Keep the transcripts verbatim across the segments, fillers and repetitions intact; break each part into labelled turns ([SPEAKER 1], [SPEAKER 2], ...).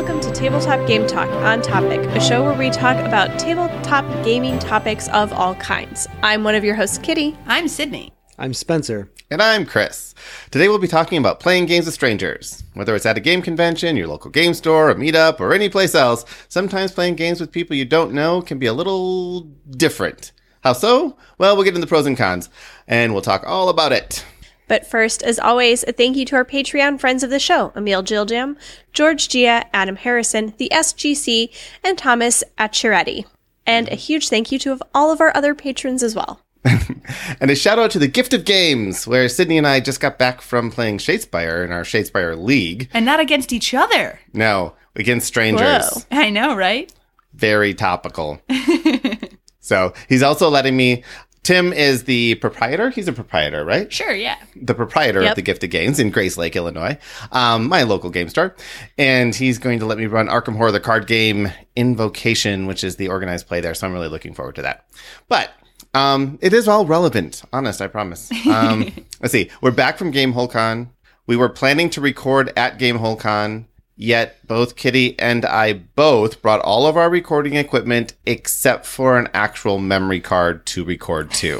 [SPEAKER 1] welcome to Tabletop Game Talk on Topic, a show where we talk about tabletop gaming topics of all kinds. I'm one of your hosts, Kitty.
[SPEAKER 2] I'm Sydney.
[SPEAKER 3] I'm Spencer.
[SPEAKER 4] And I'm Chris. Today we'll be talking about playing games with strangers. Whether it's at a game convention, your local game store, a meetup, or any place else, sometimes playing games with people you don't know can be a little different. How so? Well, we'll get into the pros and cons, and we'll talk all about it.
[SPEAKER 1] But first, as always, a thank you to our Patreon friends of the show, Emil Giljam, George Gia, Adam Harrison, the S G C, and Thomas Acciaretti. And a huge thank you to all of our other patrons as well.
[SPEAKER 4] And a shout out to the Gift of Games, where Sydney and I just got back from playing Shadespire in our Shadespire League.
[SPEAKER 2] And not against each other.
[SPEAKER 4] No, against strangers.
[SPEAKER 1] Whoa.
[SPEAKER 2] I know, right?
[SPEAKER 4] Very topical. So he's also letting me... Tim is the proprietor. He's a proprietor, right?
[SPEAKER 2] Sure, yeah.
[SPEAKER 4] The proprietor
[SPEAKER 1] Yep.
[SPEAKER 4] of the Gift of Games in Grace Lake, Illinois, um, my local game store. And he's going to let me run Arkham Horror, the card game Invocation, which is the organized play there. So I'm really looking forward to that. But um, it is all relevant. Honest, I promise. Um, let's see. We're back from Game Holcon. We were planning to record at Game Holcon. Yet both Kitty and I both brought all of our recording equipment except for an actual memory card to record to.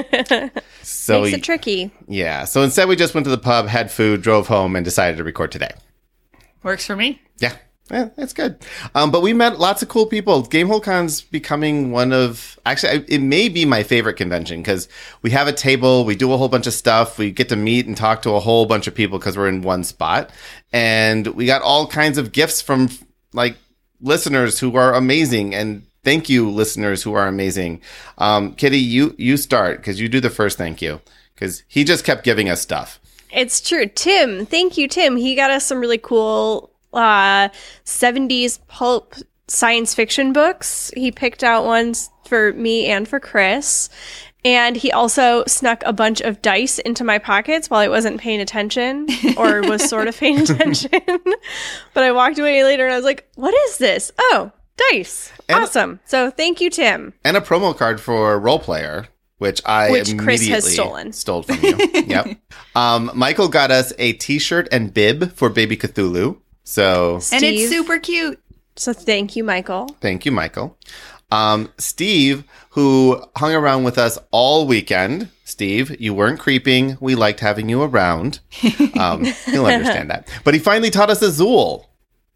[SPEAKER 4] So
[SPEAKER 1] Makes it tricky.
[SPEAKER 4] Yeah. So instead we just went to the pub, had food, drove home, and decided to record today.
[SPEAKER 2] Works for me.
[SPEAKER 4] Yeah. Yeah, that's good. Um, but we met lots of cool people. Game Holcon's becoming one of... Actually, it may be my favorite convention because we have a table, we do a whole bunch of stuff, we get to meet and talk to a whole bunch of people because we're in one spot. And we got all kinds of gifts from, like, listeners who are amazing. And thank you, listeners who are amazing. Um, Kitty, you, you start because you do the first thank you because he just kept giving us stuff.
[SPEAKER 1] It's true. Tim, thank you, Tim. He got us some really cool uh, seventies pulp science fiction books. He picked out ones for me and for Chris. And he also snuck a bunch of dice into my pockets while I wasn't paying attention or was sort of paying attention. But I walked away later and I was like, what is this? Oh, dice.
[SPEAKER 4] And-
[SPEAKER 1] awesome. So thank you, Tim.
[SPEAKER 4] And a promo card for Role Player, which I
[SPEAKER 1] Which
[SPEAKER 4] immediately
[SPEAKER 1] Chris has stolen.
[SPEAKER 4] stole from you. Yep. Um, Michael got us a t-shirt and bib for Baby Cthulhu. So
[SPEAKER 2] And it's
[SPEAKER 1] Steve.
[SPEAKER 2] super cute.
[SPEAKER 1] So thank you, Michael.
[SPEAKER 4] thank you, Michael. Um, Steve, who hung around with us all weekend. Steve, you weren't creeping. We liked having you around. Um, he'll understand that. But he finally taught us Azul.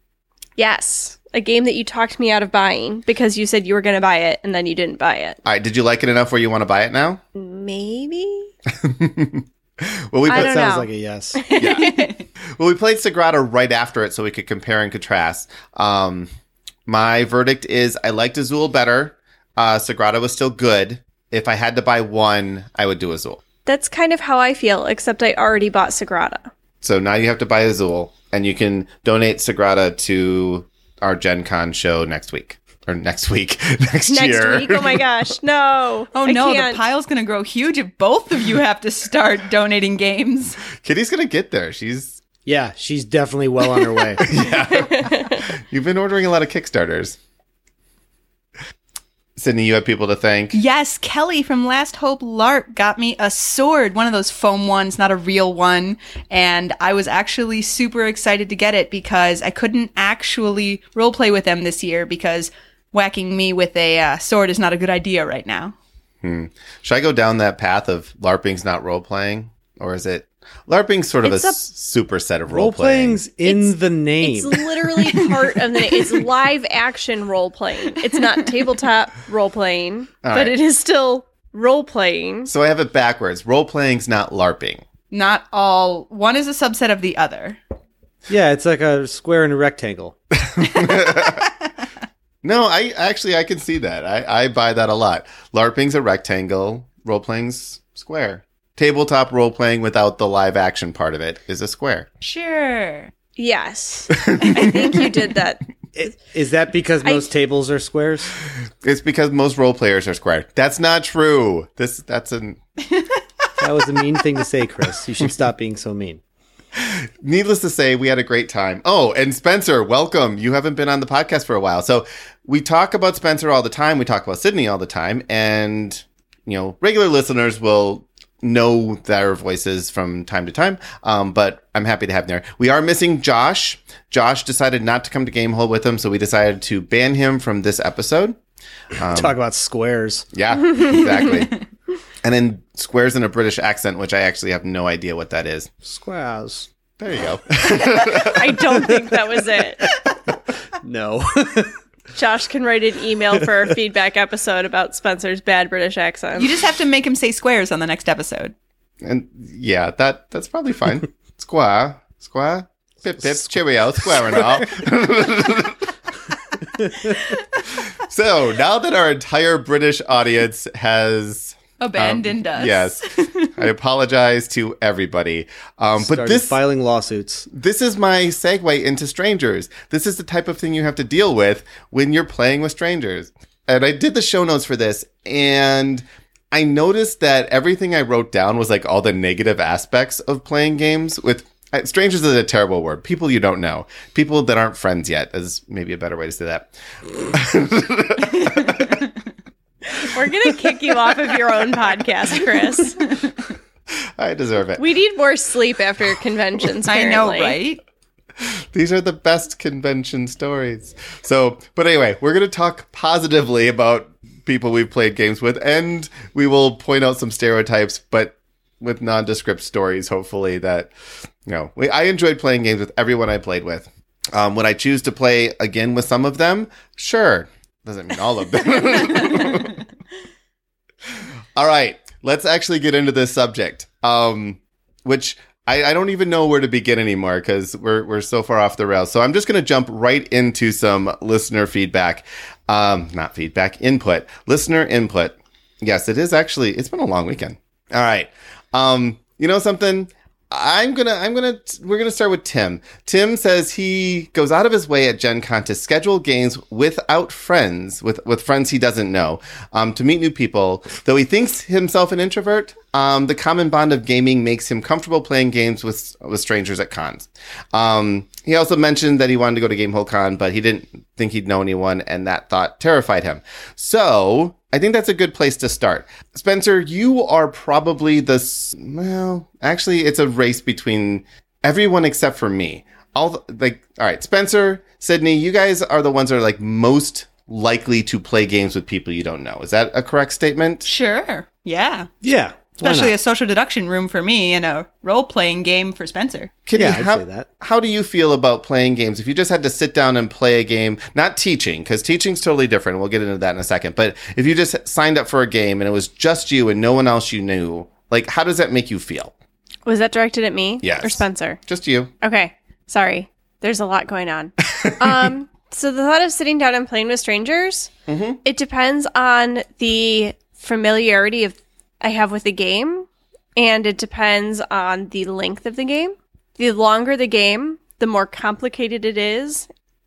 [SPEAKER 1] Yes. A game that you talked me out of buying because you said you were going to buy it and then you didn't buy it.
[SPEAKER 4] All right. Did you like it enough where you want to buy it now?
[SPEAKER 1] Maybe?
[SPEAKER 4] Well, we
[SPEAKER 1] I
[SPEAKER 4] put
[SPEAKER 1] don't
[SPEAKER 3] Sounds
[SPEAKER 1] know.
[SPEAKER 3] like a yes.
[SPEAKER 4] Yeah. Well, we played Sagrada right after it so we could compare and contrast. Um, my verdict is I liked Azul better. Uh, Sagrada was still good. If I had to buy one, I would do Azul.
[SPEAKER 1] That's kind of how I feel, except I already bought Sagrada.
[SPEAKER 4] So now you have to buy Azul, and you can donate Sagrada to our Gen Con show next week. Or next week. next,
[SPEAKER 1] Next
[SPEAKER 4] year.
[SPEAKER 1] week? Oh my gosh, no.
[SPEAKER 2] Oh
[SPEAKER 1] I
[SPEAKER 2] no,
[SPEAKER 1] can't.
[SPEAKER 2] the pile's going to grow huge if both of you have to start donating games.
[SPEAKER 4] Kitty's going to get there. She's...
[SPEAKER 3] Yeah, she's definitely well on her way.
[SPEAKER 4] You've been ordering a lot of Kickstarters. Sydney, you have people to thank.
[SPEAKER 2] Yes, Kelly from Last Hope LARP got me a sword, one of those foam ones, not a real one. And I was actually super excited to get it because I couldn't actually roleplay with them this year because whacking me with a uh, sword is not a good idea right now.
[SPEAKER 4] Hmm. Should I go down that path of LARPing's not role-playing? Or is it... LARPing's sort of
[SPEAKER 1] It's
[SPEAKER 4] a,
[SPEAKER 1] a-
[SPEAKER 4] s- superset of
[SPEAKER 3] Role
[SPEAKER 4] role-playing.
[SPEAKER 3] playing's in
[SPEAKER 1] It's-
[SPEAKER 3] the name.
[SPEAKER 1] It's literally part of the... It's live action role playing. It's not tabletop role playing,
[SPEAKER 4] All
[SPEAKER 1] but
[SPEAKER 4] right.
[SPEAKER 1] it is still role playing.
[SPEAKER 4] So I have it backwards. Role-playing's not LARPing.
[SPEAKER 2] Not all. One is a subset of the other.
[SPEAKER 3] Yeah, it's like a square and a rectangle.
[SPEAKER 4] No, I actually, I can see that. I, I buy that a lot. LARPing's a rectangle. Role-playing's square. Tabletop role-playing without the live action part of it is a square.
[SPEAKER 2] Sure.
[SPEAKER 1] Yes. I think you did that.
[SPEAKER 3] I- Is that because most tables are squares?
[SPEAKER 4] It's because most role players are square. That's not true. This that's an
[SPEAKER 3] That was a mean thing to say, Chris. You should stop being so mean.
[SPEAKER 4] needless to say, we had a great time. Oh, and Spencer, welcome. You haven't been on the podcast for a while. So we talk about Spencer all the time. We talk about Sydney all the time. And, you know, regular listeners will know their voices from time to time, um, but I'm happy to have them there. We are missing Josh. Josh decided not to come to Gamehole with him, so we decided to ban him from this episode. Um,
[SPEAKER 3] Talk about squares.
[SPEAKER 4] Yeah, exactly. And then squares in a British accent, which I actually have no idea what that is.
[SPEAKER 3] Squares.
[SPEAKER 4] There you go.
[SPEAKER 1] I don't think that was it.
[SPEAKER 3] No.
[SPEAKER 1] Josh can write an email for a feedback episode about Spencer's bad British accent.
[SPEAKER 2] You just have to make him say squares on the next episode.
[SPEAKER 4] And yeah, that that's probably fine. Square, square, pip pip, cheerio, square and all. So now that our entire British audience has
[SPEAKER 2] Abandoned
[SPEAKER 4] um,
[SPEAKER 2] us.
[SPEAKER 4] Yes, I apologize to everybody. Um, but
[SPEAKER 3] Started
[SPEAKER 4] this
[SPEAKER 3] filing lawsuits.
[SPEAKER 4] this is my segue into strangers. This is the type of thing you have to deal with when you're playing with strangers. And I did the show notes for this, and I noticed that everything I wrote down was like all the negative aspects of playing games with uh, strangers is a terrible word. People you don't know. People that aren't friends yet is maybe a better way to say that.
[SPEAKER 1] We're going to kick you off of your own podcast, Chris.
[SPEAKER 4] I deserve it.
[SPEAKER 1] We need more sleep after conventions, apparently.
[SPEAKER 2] I know, right?
[SPEAKER 4] These are the best convention stories. So, but anyway, we're going to talk positively about people we've played games with, and we will point out some stereotypes, but with nondescript stories, hopefully, that, you know, we, I enjoyed playing games with everyone I played with. Um, would I choose to play again with some of them? Sure. Doesn't mean all of them. All right, let's actually get into this subject, um, which I, I don't even know where to begin anymore because we're we're so far off the rails. So I'm just going to jump right into some listener feedback, um, not feedback, input, listener input. Yes, it is actually. It's been a long weekend. All right, um, you know something. I'm gonna, I'm gonna, we're gonna start with Tim. Tim says he goes out of his way at Gen Con to schedule games without friends, with, with friends he doesn't know, um, to meet new people. Though he thinks himself an introvert, um, the common bond of gaming makes him comfortable playing games with, with strangers at cons. Um, he also mentioned that he wanted to go to Gamehole Con, but he didn't think he'd know anyone, and that thought terrified him. So, I think that's a good place to start. Spencer, you are probably the, well, actually, it's a race between everyone except for me. All the, like, all right, Spencer, Sydney, you guys are the ones that are like most likely to play games with people you don't know. Is that a correct statement?
[SPEAKER 2] Sure. Yeah.
[SPEAKER 3] Yeah.
[SPEAKER 2] Especially a social deduction room for me and a role-playing game for Spencer.
[SPEAKER 4] Kitty,
[SPEAKER 3] Yeah, I'd
[SPEAKER 4] how,
[SPEAKER 3] say that.
[SPEAKER 4] how do you feel about playing games? If you just had to sit down and play a game, not teaching, because teaching's totally different. We'll get into that in a second. But if you just signed up for a game and it was just you and no one else you knew, like, how does that make you feel?
[SPEAKER 1] Was that directed at me?
[SPEAKER 4] Yes.
[SPEAKER 1] Or Spencer?
[SPEAKER 4] Just you.
[SPEAKER 1] Okay. Sorry. There's a lot going on. um, so the thought of sitting down and playing with strangers,
[SPEAKER 4] Mm-hmm.
[SPEAKER 1] it depends on the familiarity of I have with the game, and it depends on the length of the game. The longer the game, the more complicated it is,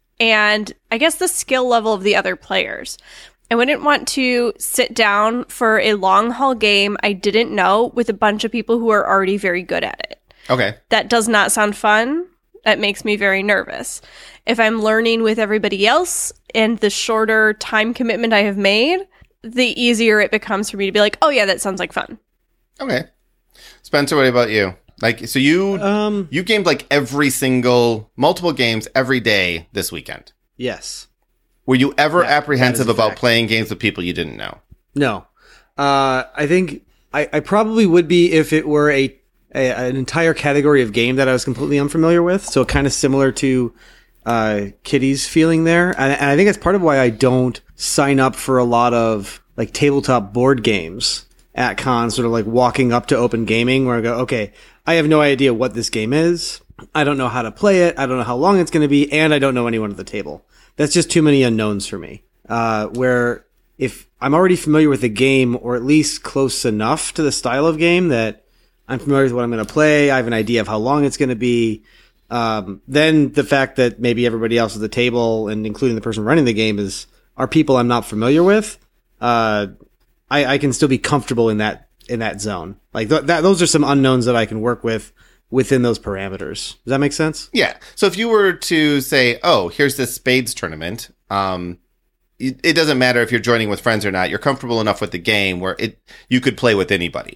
[SPEAKER 1] and I guess the skill level of the other players. I wouldn't want to sit down for a long haul game I didn't know with a bunch of people who are already very good at it.
[SPEAKER 4] Okay.
[SPEAKER 1] That does not sound fun. That makes me very nervous. If I'm learning with everybody else and the shorter time commitment I have made, the easier it becomes for me to be like, oh yeah, that sounds like fun.
[SPEAKER 4] Okay. Spencer, what about you? Like, so you
[SPEAKER 3] Um,
[SPEAKER 4] you gamed like every single, multiple games every day this weekend.
[SPEAKER 3] yes.
[SPEAKER 4] Were you ever
[SPEAKER 3] Yeah,
[SPEAKER 4] apprehensive
[SPEAKER 3] that is a
[SPEAKER 4] about
[SPEAKER 3] fact.
[SPEAKER 4] playing games with people you didn't know?
[SPEAKER 3] No. Uh, I think I, I probably would be if it were a, a an entire category of game that I was completely unfamiliar with. So kind of similar to uh, Kitty's feeling there. And, and I think that's part of why I don't sign up for a lot of like tabletop board games at cons, sort of like walking up to open gaming where I go, okay, I have no idea what this game is. I don't know how to play it. I don't know how long it's going to be. And I don't know anyone at the table. That's just too many unknowns for me. Uh, where if I'm already familiar with the game, or at least close enough to the style of game that I'm familiar with what I'm going to play, I have an idea of how long it's going to be, um, then the fact that maybe everybody else at the table, and including the person running the game, is are people I'm not familiar with, uh, I, I can still be comfortable in that in that zone. Like th- that, those are some unknowns that I can work with within those parameters. Does that make sense?
[SPEAKER 4] Yeah. So if you were to say, oh, here's this spades tournament, um, it, it doesn't matter if you're joining with friends or not. You're comfortable enough with the game where it you could play with anybody.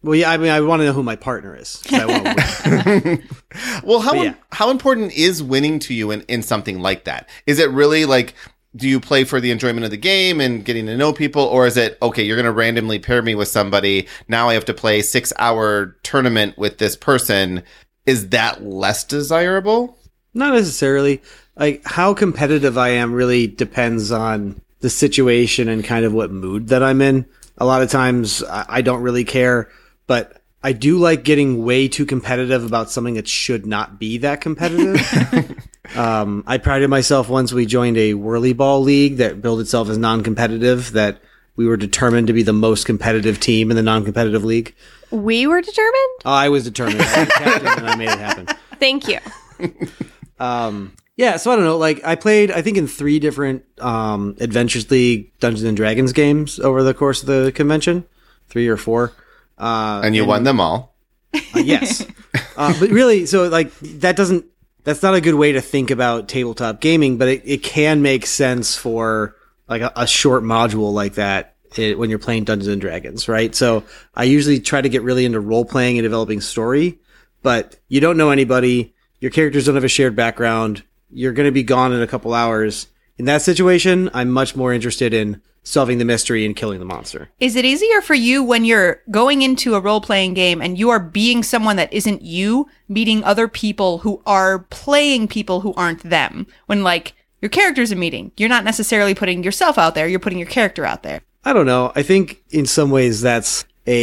[SPEAKER 3] Well, yeah, I mean, I want to know who my partner is. 'Cause I want to win.
[SPEAKER 4] Well, how
[SPEAKER 3] But yeah.
[SPEAKER 4] how important is winning to you in, in something like that? Is it really like, do you play for the enjoyment of the game and getting to know people? Or is it, okay, you're going to randomly pair me with somebody. Now I have to play six hour tournament with this person. Is that less desirable?
[SPEAKER 3] Not necessarily. Like, how competitive I am really depends on the situation and kind of what mood that I'm in. A lot of times I I don't really care, but I do like getting way too competitive about something that should not be that competitive. um, I prided myself once we joined a whirly ball league that billed itself as non-competitive, that we were determined to be the most competitive team in the non-competitive league.
[SPEAKER 1] We were determined?
[SPEAKER 3] I was determined. I was the captain and I made it happen.
[SPEAKER 1] Thank you.
[SPEAKER 3] Um, yeah, so I don't know. Like, I played, I think, in three different um, Adventures League Dungeons and Dragons games over the course of the convention, three or four. Uh,
[SPEAKER 4] And you won them all.
[SPEAKER 3] uh, yes, uh, but really, so like that doesn't. That's not a good way to think about tabletop gaming, but it, it can make sense for like a, a short module like that it, when you're playing Dungeons and Dragons, right? So I usually try to get really into role playing and developing story, but you don't know anybody. Your characters don't have a shared background. You're going to be gone in a couple hours. In that situation, I'm much more interested in solving the mystery and killing the monster.
[SPEAKER 2] Is it easier for you when you're going into a role-playing game and you are being someone that isn't you, meeting other people who are playing people who aren't them? When, like, your character's a meeting, you're not necessarily putting yourself out there, you're putting your character out there.
[SPEAKER 3] I don't know. I think in some ways that's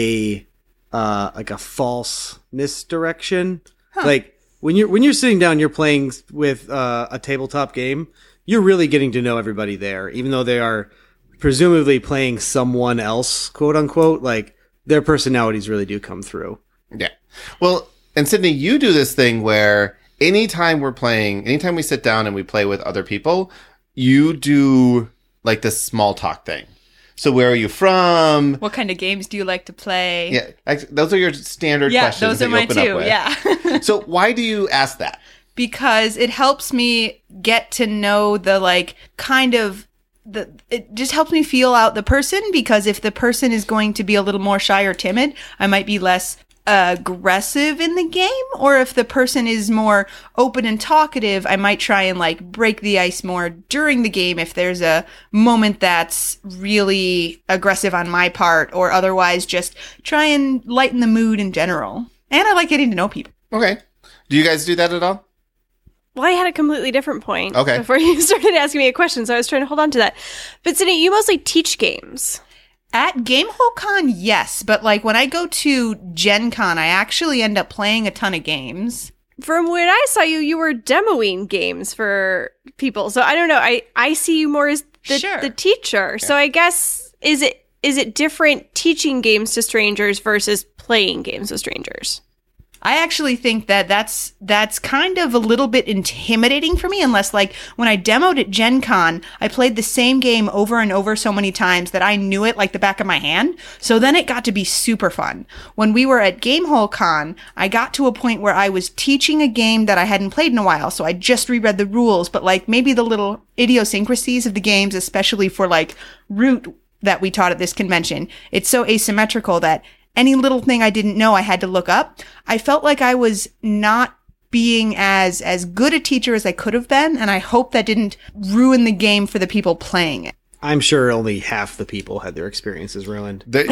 [SPEAKER 3] a uh, like a false misdirection. Like when you're when you're sitting down, you're playing with uh, a tabletop game. You're really getting to know everybody there, even though they are presumably playing someone else, quote unquote. Like their personalities really do come through.
[SPEAKER 4] Yeah. Well, and Sydney, you do this thing where anytime we're playing, anytime we sit down and we play with other people, you do like this small talk thing. So where are you from?
[SPEAKER 2] What kind of games do you like to play?
[SPEAKER 4] Yeah, ex- those are your standard
[SPEAKER 2] Yeah,
[SPEAKER 4] questions
[SPEAKER 2] those
[SPEAKER 4] that
[SPEAKER 2] are
[SPEAKER 4] you
[SPEAKER 2] mine
[SPEAKER 4] open up
[SPEAKER 2] too.
[SPEAKER 4] with.
[SPEAKER 2] Yeah.
[SPEAKER 4] So why do you ask that?
[SPEAKER 2] Because it helps me get to know the, like, kind of the it just helps me feel out the person, because if the person is going to be a little more shy or timid, I might be less aggressive in the game, or if the person is more open and talkative, I might try and like break the ice more during the game if there's a moment that's really aggressive on my part, or otherwise just try and lighten the mood in general. And I like getting to know people.
[SPEAKER 4] Okay. Do you guys do that at all?
[SPEAKER 1] Well, I had a completely different point
[SPEAKER 4] Okay.
[SPEAKER 1] before you started asking me a question, so I was trying to hold on to that. But Sydney, you mostly teach games.
[SPEAKER 2] At GameholeCon, yes, but like when I go to Gen Con, I actually end up playing a ton of games.
[SPEAKER 1] From when I saw you, you were demoing games for people. So I don't know. I, I see you more as the,
[SPEAKER 2] Sure.
[SPEAKER 1] the teacher. So I guess, is it is it different teaching games to strangers versus playing games with strangers?
[SPEAKER 2] I actually think that that's that's kind of a little bit intimidating for me, unless like when I demoed at Gen Con, I played the same game over and over so many times that I knew it like the back of my hand. So then it got to be super fun. When we were at GameholeCon, I got to a point where I was teaching a game that I hadn't played in a while, so I just reread the rules, but like maybe the little idiosyncrasies of the games, especially for like Root that we taught at this convention, it's so asymmetrical that any little thing I didn't know I had to look up. I felt like I was not being as as good a teacher as I could have been, and I hope that didn't ruin the game for the people playing it.
[SPEAKER 3] I'm sure only half the people had their experiences ruined.
[SPEAKER 4] The-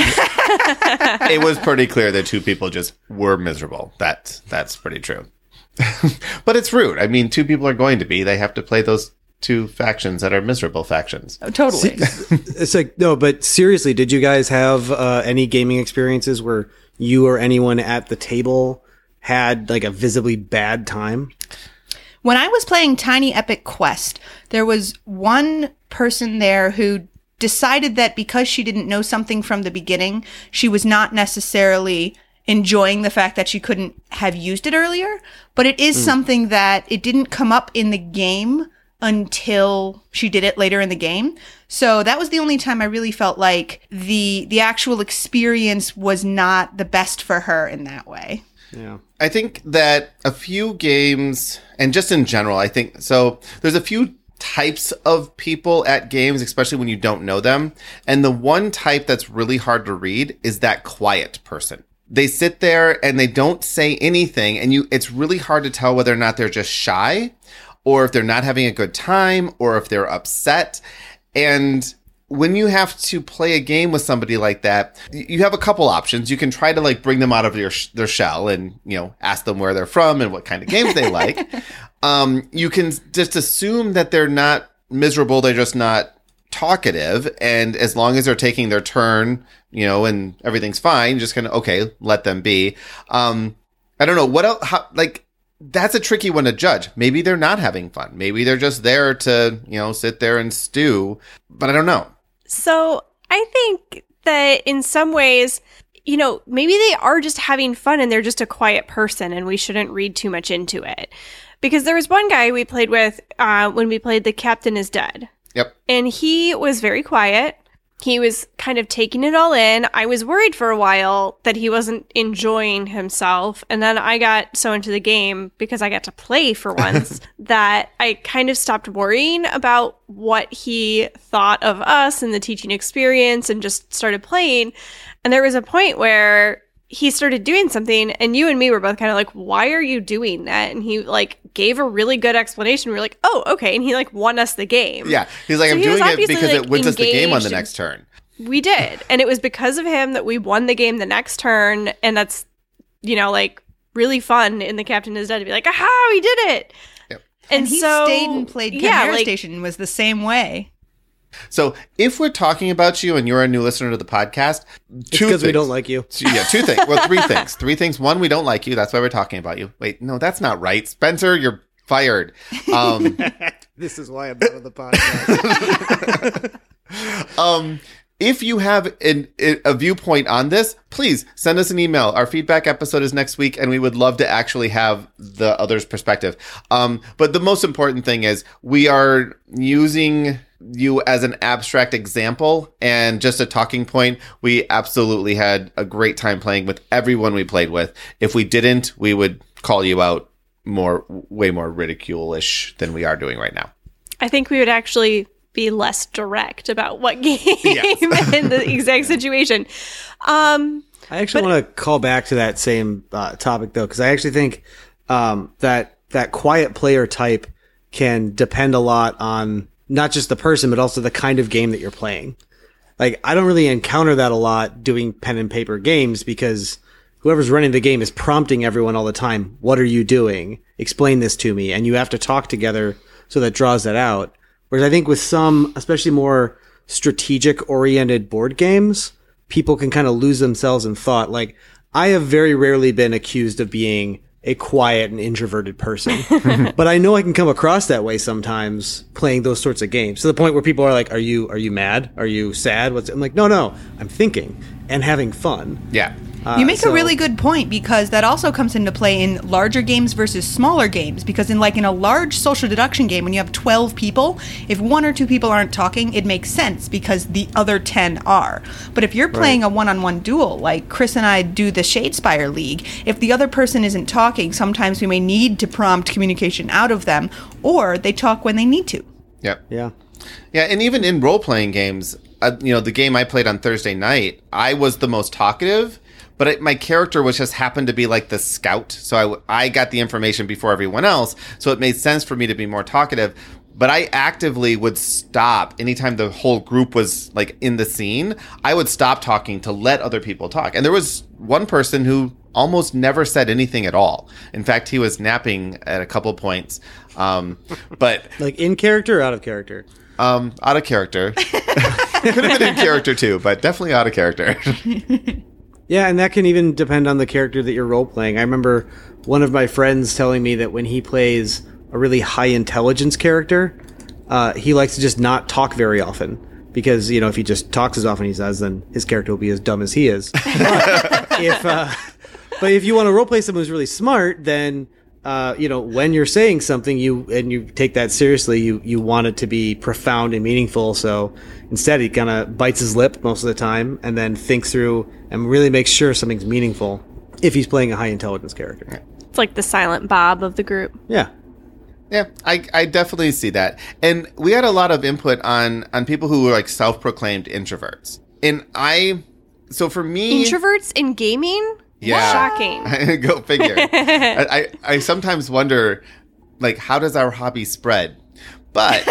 [SPEAKER 4] it was pretty clear that two people just were miserable. That's that's pretty true. But it's rude. I mean, two people are going to be. They have to play those two factions that are miserable factions.
[SPEAKER 2] Oh, totally.
[SPEAKER 3] It's like, no, but seriously, did you guys have uh, any gaming experiences where you or anyone at the table had like a visibly bad time?
[SPEAKER 2] When I was playing Tiny Epic Quest, there was one person there who decided that because she didn't know something from the beginning, she was not necessarily enjoying the fact that she couldn't have used it earlier. But it is mm. something that it didn't come up in the game until she did it later in the game. So that was the only time I really felt like the the actual experience was not the best for her in that way.
[SPEAKER 3] Yeah.
[SPEAKER 4] I think that a few games, and just in general, I think, so there's a few types of people at games, especially when you don't know them. And the one type that's really hard to read is that quiet person. they sit there and they don't say anything, and you it's really hard to tell whether or not they're just shy, or if they're not having a good time, or if they're upset. And when you have to play a game with somebody like that, you have a couple options. You can try to like bring them out of your their shell and, you know, ask them where they're from and what kind of games they like. Um, you can just assume that they're not miserable. They're just not talkative. And as long as they're taking their turn, you know, and everything's fine, just kind of, okay, let them be. Um, I don't know what else, how, like, that's a tricky one to judge. Maybe they're not having fun. Maybe they're just there to, you know, sit there and stew, but I don't know.
[SPEAKER 1] So I think that in some ways, you know, maybe they are just having fun and they're just a quiet person and we shouldn't read too much into it. Because there was one guy we played with uh, when we played The Captain is Dead.
[SPEAKER 4] Yep.
[SPEAKER 1] And he was very quiet. He was kind of taking it all in. I was worried for a while that he wasn't enjoying himself. And then I got so into the game because I got to play for once that I kind of stopped worrying about what he thought of us and the teaching experience and just started playing. And there was a point where he started doing something and you and me were both kind of like, why are you doing that? And he like gave a really good explanation. We were like, oh, okay. And he like won us the game.
[SPEAKER 4] Yeah. He's like,
[SPEAKER 1] So
[SPEAKER 4] I'm
[SPEAKER 1] he was
[SPEAKER 4] doing it
[SPEAKER 1] obviously,
[SPEAKER 4] because
[SPEAKER 1] like,
[SPEAKER 4] it wins us the game on the
[SPEAKER 1] engaged
[SPEAKER 4] next turn.
[SPEAKER 1] We did. And it was because of him that we won the game the next turn. And that's, you know, like really fun in The Captain is Dead to be like, aha, we did it.
[SPEAKER 4] Yep.
[SPEAKER 1] And,
[SPEAKER 2] And he
[SPEAKER 1] so,
[SPEAKER 2] stayed and played Chimera
[SPEAKER 1] yeah, like,
[SPEAKER 2] Station was the same way.
[SPEAKER 4] So if we're talking about you and you're a new listener to the podcast, two
[SPEAKER 3] because we
[SPEAKER 4] things.
[SPEAKER 3] don't like you.
[SPEAKER 4] So, yeah, two things. Well, three things. Three things. One, we don't like you. That's why we're talking about you. Wait, no, that's not right. Spencer, you're fired. Um,
[SPEAKER 3] This is why I'm out of the podcast.
[SPEAKER 4] um, if you have an, a viewpoint on this, please send us an email. Our feedback episode is next week, and we would love to actually have the other's perspective. Um, but the most important thing is we are using you as an abstract example and just a talking point. We absolutely had a great time playing with everyone we played with. If we didn't, we would call you out more, way more ridicule-ish than we are doing right now.
[SPEAKER 1] I think we would actually be less direct about what game
[SPEAKER 4] Yes.
[SPEAKER 1] in the exact situation. Um,
[SPEAKER 3] I actually want to call back to that same uh, topic though, because I actually think um, that that quiet player type can depend a lot on not just the person, but also the kind of game that you're playing. Like, I don't really encounter that a lot doing pen and paper games because whoever's running the game is prompting everyone all the time. What are you doing? Explain this to me. And you have to talk together, so that draws that out. Whereas I think with some, especially more strategic oriented board games, people can kind of lose themselves in thought. Like, I have very rarely been accused of being a quiet and introverted person, but I know I can come across that way sometimes playing those sorts of games, to the point where people are like, are you, are you mad? Are you sad? What's, I'm like, no, no, I'm thinking and having fun.
[SPEAKER 4] Yeah.
[SPEAKER 3] Uh,
[SPEAKER 2] You make
[SPEAKER 3] so-
[SPEAKER 2] a really good point, because that also comes into play in larger games versus smaller games. Because in like in a large social deduction game, when you have twelve people, if one or two people aren't talking, it makes sense because the other ten are. But if you're playing a one-on-one duel, like Chris and I do the Shadespire League, if the other person isn't talking, sometimes we may need to prompt communication out of them, or they talk when they need to.
[SPEAKER 4] Yep.
[SPEAKER 3] Yeah.
[SPEAKER 4] Yeah, and even in role-playing games, uh, you know, the game I played on Thursday night, I was the most talkative, but it, my character was just happened to be like the scout. So I, w- I got the information before everyone else, so it made sense for me to be more talkative. But I actively would stop anytime the whole group was like in the scene. I would stop talking to let other people talk. And there was one person who almost never said anything at all. In fact, he was napping at a couple points. Um, but
[SPEAKER 3] Like in character or out of character?
[SPEAKER 4] um, out of character. Could have been in character too, but definitely out of character.
[SPEAKER 3] Yeah, and that can even depend on the character that you're role playing. I remember one of my friends telling me that when he plays a really high intelligence character, uh, he likes to just not talk very often. Because, you know, if he just talks as often as he does, then his character will be as dumb as he is. But if, uh, but if you want to role play someone who's really smart, then, uh, you know, when you're saying something, you and you take that seriously, you, you want it to be profound and meaningful. So instead, he kind of bites his lip most of the time and then thinks through and really makes sure something's meaningful if he's playing a high intelligence character.
[SPEAKER 1] it's like the silent Bob of the group.
[SPEAKER 3] Yeah.
[SPEAKER 4] Yeah, I, I definitely see that. And we had a lot of input on, on people who were like self-proclaimed introverts. And I, so for me...
[SPEAKER 1] Introverts in gaming?
[SPEAKER 4] Yeah.
[SPEAKER 1] Shocking.
[SPEAKER 4] Go figure. I, I, I sometimes wonder, like, how does our hobby spread? But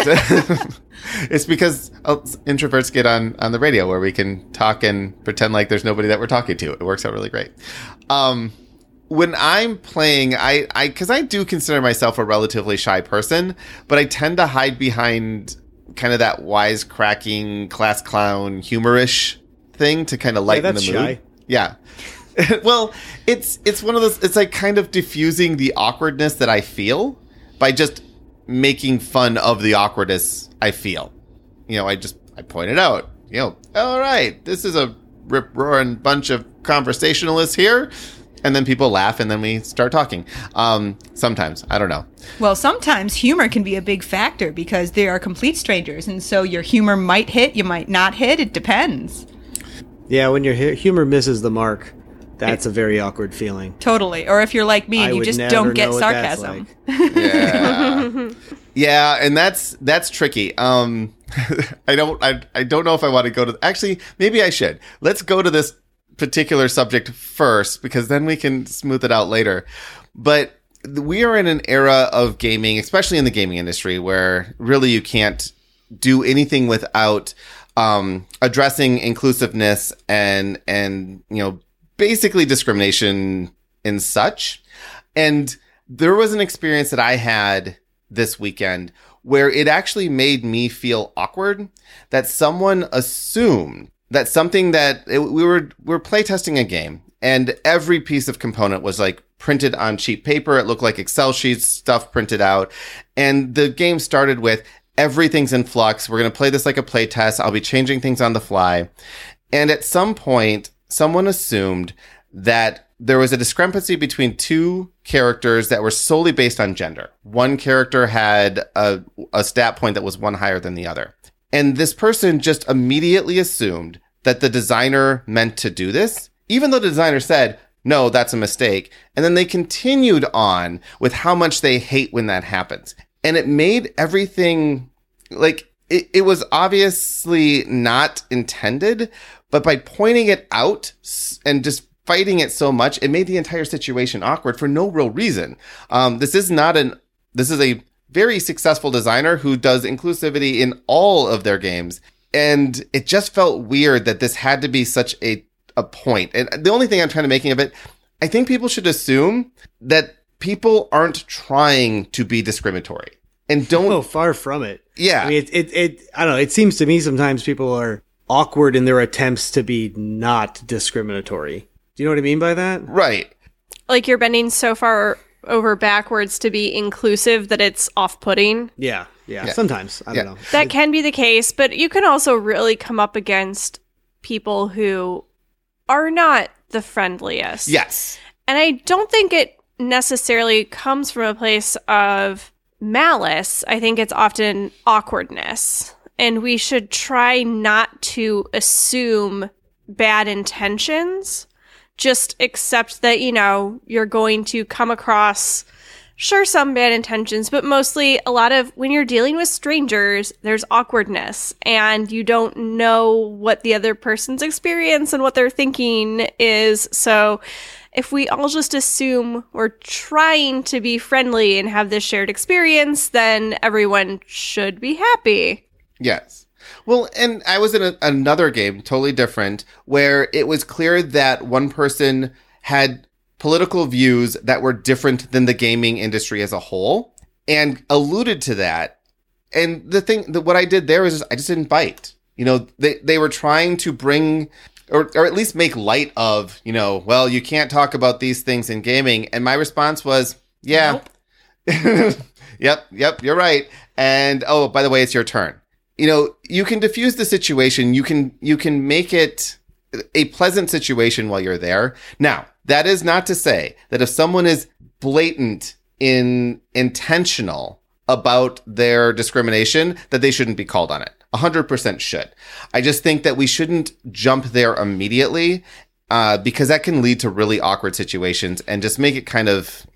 [SPEAKER 4] it's because introverts get on, on the radio where we can talk and pretend like there's nobody that we're talking to. It works out really great. Um, when I'm playing, I, I, cause I do consider myself a relatively shy person, but I tend to hide behind kind of that wisecracking class clown humorish thing to kind of lighten
[SPEAKER 3] yeah, that's
[SPEAKER 4] the mood.
[SPEAKER 3] Shy.
[SPEAKER 4] Yeah. Well, it's, it's one of those, it's like kind of diffusing the awkwardness that I feel by just making fun of the awkwardness I feel. You know, I just, I pointed out, you know, all right, this is a rip-roaring bunch of conversationalists here. And then people laugh and then we start talking. Um, sometimes. I don't know.
[SPEAKER 2] Well, sometimes humor can be a big factor because they are complete strangers. And so your humor might hit, you might not hit. It depends.
[SPEAKER 3] Yeah, when your hu- humor misses the mark, that's a very awkward feeling.
[SPEAKER 2] Totally. Or if you're like me and
[SPEAKER 3] I
[SPEAKER 2] you
[SPEAKER 3] would
[SPEAKER 2] just
[SPEAKER 3] never
[SPEAKER 2] don't get
[SPEAKER 3] know what that's
[SPEAKER 2] sarcasm.
[SPEAKER 3] like.
[SPEAKER 4] Yeah. Yeah, and that's that's tricky. Um, I don't I, I don't know if I want to go to actually maybe I should. Let's go to this particular subject first because then we can smooth it out later. But we are in an era of gaming, especially in the gaming industry, where really you can't do anything without um, addressing inclusiveness and and you know basically discrimination and such. And there was an experience that I had this weekend where it actually made me feel awkward that someone assumed that something that it, we were we were playtesting a game and every piece of component was like printed on cheap paper. It looked like Excel sheets, stuff printed out. And the game started with everything's in flux. We're going to play this like a playtest. I'll be changing things on the fly. And at some point, someone assumed that there was a discrepancy between two characters that were solely based on gender. One character had a, a stat point that was one higher than the other. And this person just immediately assumed that the designer meant to do this, even though the designer said, no, that's a mistake. And then they continued on with how much they hate when that happens. And it made everything like it, it was obviously not intended, but by pointing it out and just fighting it so much, it made the entire situation awkward for no real reason. Um, this is not an, this is a very successful designer who does inclusivity in all of their games. And it just felt weird that this had to be such a, a point. And the only thing I'm trying to make of it, I think people should assume that people aren't trying to be discriminatory and don't.
[SPEAKER 3] Oh, far from it.
[SPEAKER 4] Yeah.
[SPEAKER 3] I mean, it, it, it, I don't know. It seems to me sometimes people are awkward in their attempts to be not discriminatory. Do you know what I mean by that?
[SPEAKER 4] Right.
[SPEAKER 1] Like you're bending so far over backwards to be inclusive that it's off-putting.
[SPEAKER 3] Yeah, yeah.
[SPEAKER 4] Yeah.
[SPEAKER 3] Sometimes. I
[SPEAKER 4] Yeah.
[SPEAKER 3] don't know.
[SPEAKER 1] That can be the case, but you can also really come up against people who are not the friendliest.
[SPEAKER 4] Yes.
[SPEAKER 1] And I don't think it necessarily comes from a place of malice. I think it's often awkwardness. And we should try not to assume bad intentions. Just accept that, you know, you're going to come across, sure, some bad intentions, but mostly a lot of when you're dealing with strangers, there's awkwardness and you don't know what the other person's experience and what they're thinking is. So if we all just assume we're trying to be friendly and have this shared experience, then everyone should be happy.
[SPEAKER 4] Yes. Well, and I was in a, another game, totally different, where it was clear that one person had political views that were different than the gaming industry as a whole and alluded to that. And the thing that what I did there was just, I just didn't bite. You know, they, they were trying to bring or, or at least make light of, you know, well, you can't talk about these things in gaming. And my response was, yeah, nope. yep, yep, you're right. And, oh, by the way, it's your turn. You know, you can diffuse the situation. You can you can make it a pleasant situation while you're there. Now, that is not to say that if someone is blatant in intentional about their discrimination, that they shouldn't be called on it. one hundred percent should. I just think that we shouldn't jump there immediately uh, because that can lead to really awkward situations and just make it kind of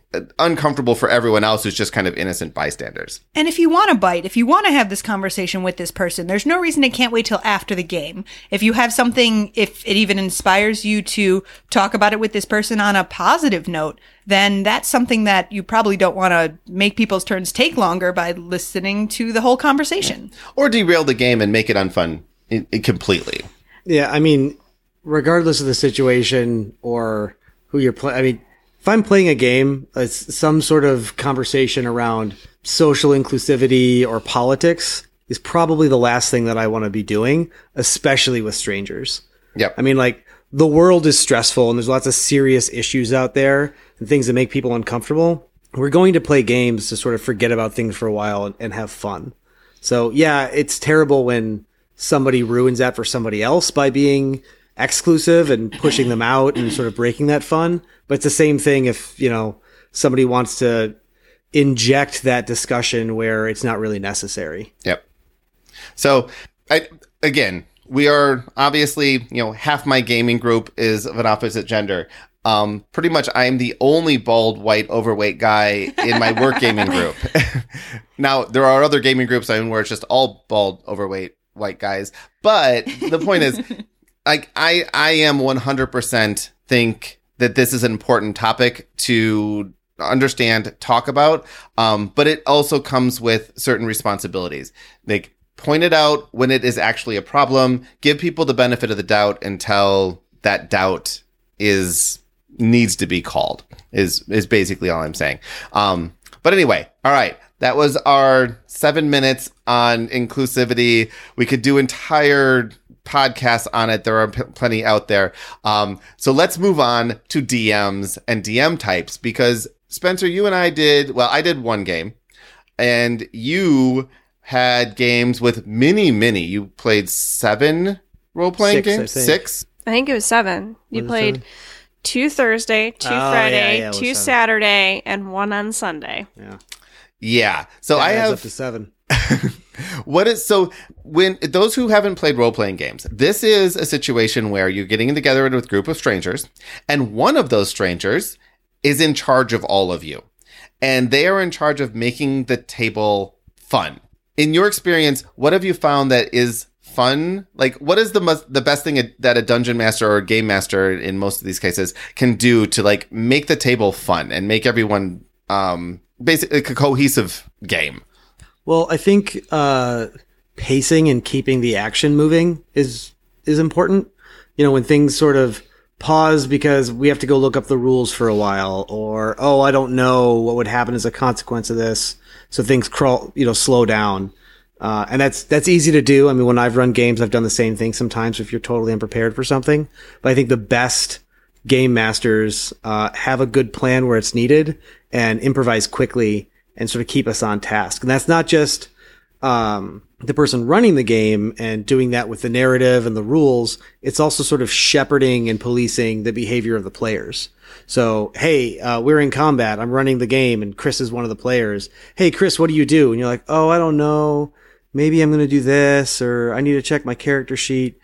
[SPEAKER 4] uh, uncomfortable for everyone else who's just kind of innocent bystanders.
[SPEAKER 2] And if you want to bite, if you want to have this conversation with this person, there's no reason it can't wait till after the game. If you have something, if it even inspires you to talk about it with this person on a positive note, then that's something that you probably don't want to make people's turns take longer by listening to the whole conversation.
[SPEAKER 4] Or derail the game and make it unfun i- i- completely.
[SPEAKER 3] Yeah, I mean, regardless of the situation or who you're playing, I mean, if I'm playing a game, it's some sort of conversation around social inclusivity or politics is probably the last thing that I want to be doing, especially with strangers.
[SPEAKER 4] Yep.
[SPEAKER 3] I mean, like, the world is stressful and there's lots of serious issues out there and things that make people uncomfortable. We're going to play games to sort of forget about things for a while and, and have fun. So, yeah, it's terrible when somebody ruins that for somebody else by being exclusive and pushing them out and sort of breaking that fun. But it's the same thing if, you know, somebody wants to inject that discussion where it's not really necessary.
[SPEAKER 4] Yep. So, I, again, we are obviously, you know, half my gaming group is of an opposite gender. Um, pretty much I'm the only bald, white, overweight guy in my work gaming group. Now, there are other gaming groups I'm in where it's just all bald, overweight, white guys. But the point is, like, I, I am one hundred percent think that this is an important topic to understand, talk about. Um, but it also comes with certain responsibilities. Like, point it out when it is actually a problem, give people the benefit of the doubt until that doubt is needs to be called, is is basically all I'm saying. Um, but anyway, all right. That was our seven minutes on inclusivity. We could do entire podcasts on it. There are p- plenty out there. Um, so let's move on to D Ms and D M types, because Spencer, you and I did, well, I did one game and you had games with many, many. You played seven role-playing
[SPEAKER 3] Six, I
[SPEAKER 4] games?
[SPEAKER 3] think.
[SPEAKER 4] Six?
[SPEAKER 1] I think it was seven. You
[SPEAKER 3] Was it
[SPEAKER 1] played
[SPEAKER 3] seven?
[SPEAKER 1] two Thursday, two
[SPEAKER 3] Oh, yeah,
[SPEAKER 1] Friday,
[SPEAKER 3] yeah, it was
[SPEAKER 1] two
[SPEAKER 3] seven.
[SPEAKER 1] Saturday, and one on Sunday.
[SPEAKER 3] Yeah.
[SPEAKER 4] Yeah. So
[SPEAKER 3] That
[SPEAKER 4] I
[SPEAKER 3] adds
[SPEAKER 4] have
[SPEAKER 3] up to seven.
[SPEAKER 4] What is so when those who haven't played role playing games, this is a situation where you're getting together with a group of strangers, and one of those strangers is in charge of all of you, and they are in charge of making the table fun. In your experience, what have you found that is fun? Like, what is the most, the best thing that a dungeon master or a game master in most of these cases can do to like make the table fun and make everyone um basically a cohesive game?
[SPEAKER 3] Well, I think uh, pacing and keeping the action moving is is important. You know, when things sort of pause because we have to go look up the rules for a while, or oh, I don't know what would happen as a consequence of this, so things crawl, you know, slow down. Uh, and that's that's easy to do. I mean, when I've run games, I've done the same thing sometimes if you're totally unprepared for something. But I think the best game masters uh, have a good plan where it's needed and improvise quickly and sort of keep us on task. And that's not just um, the person running the game and doing that with the narrative and the rules. It's also sort of shepherding and policing the behavior of the players. So, hey, uh, we're in combat. I'm running the game and Chris is one of the players. Hey, Chris, what do you do? And you're like, oh, I don't know. Maybe I'm going to do this, or I need to check my character sheet.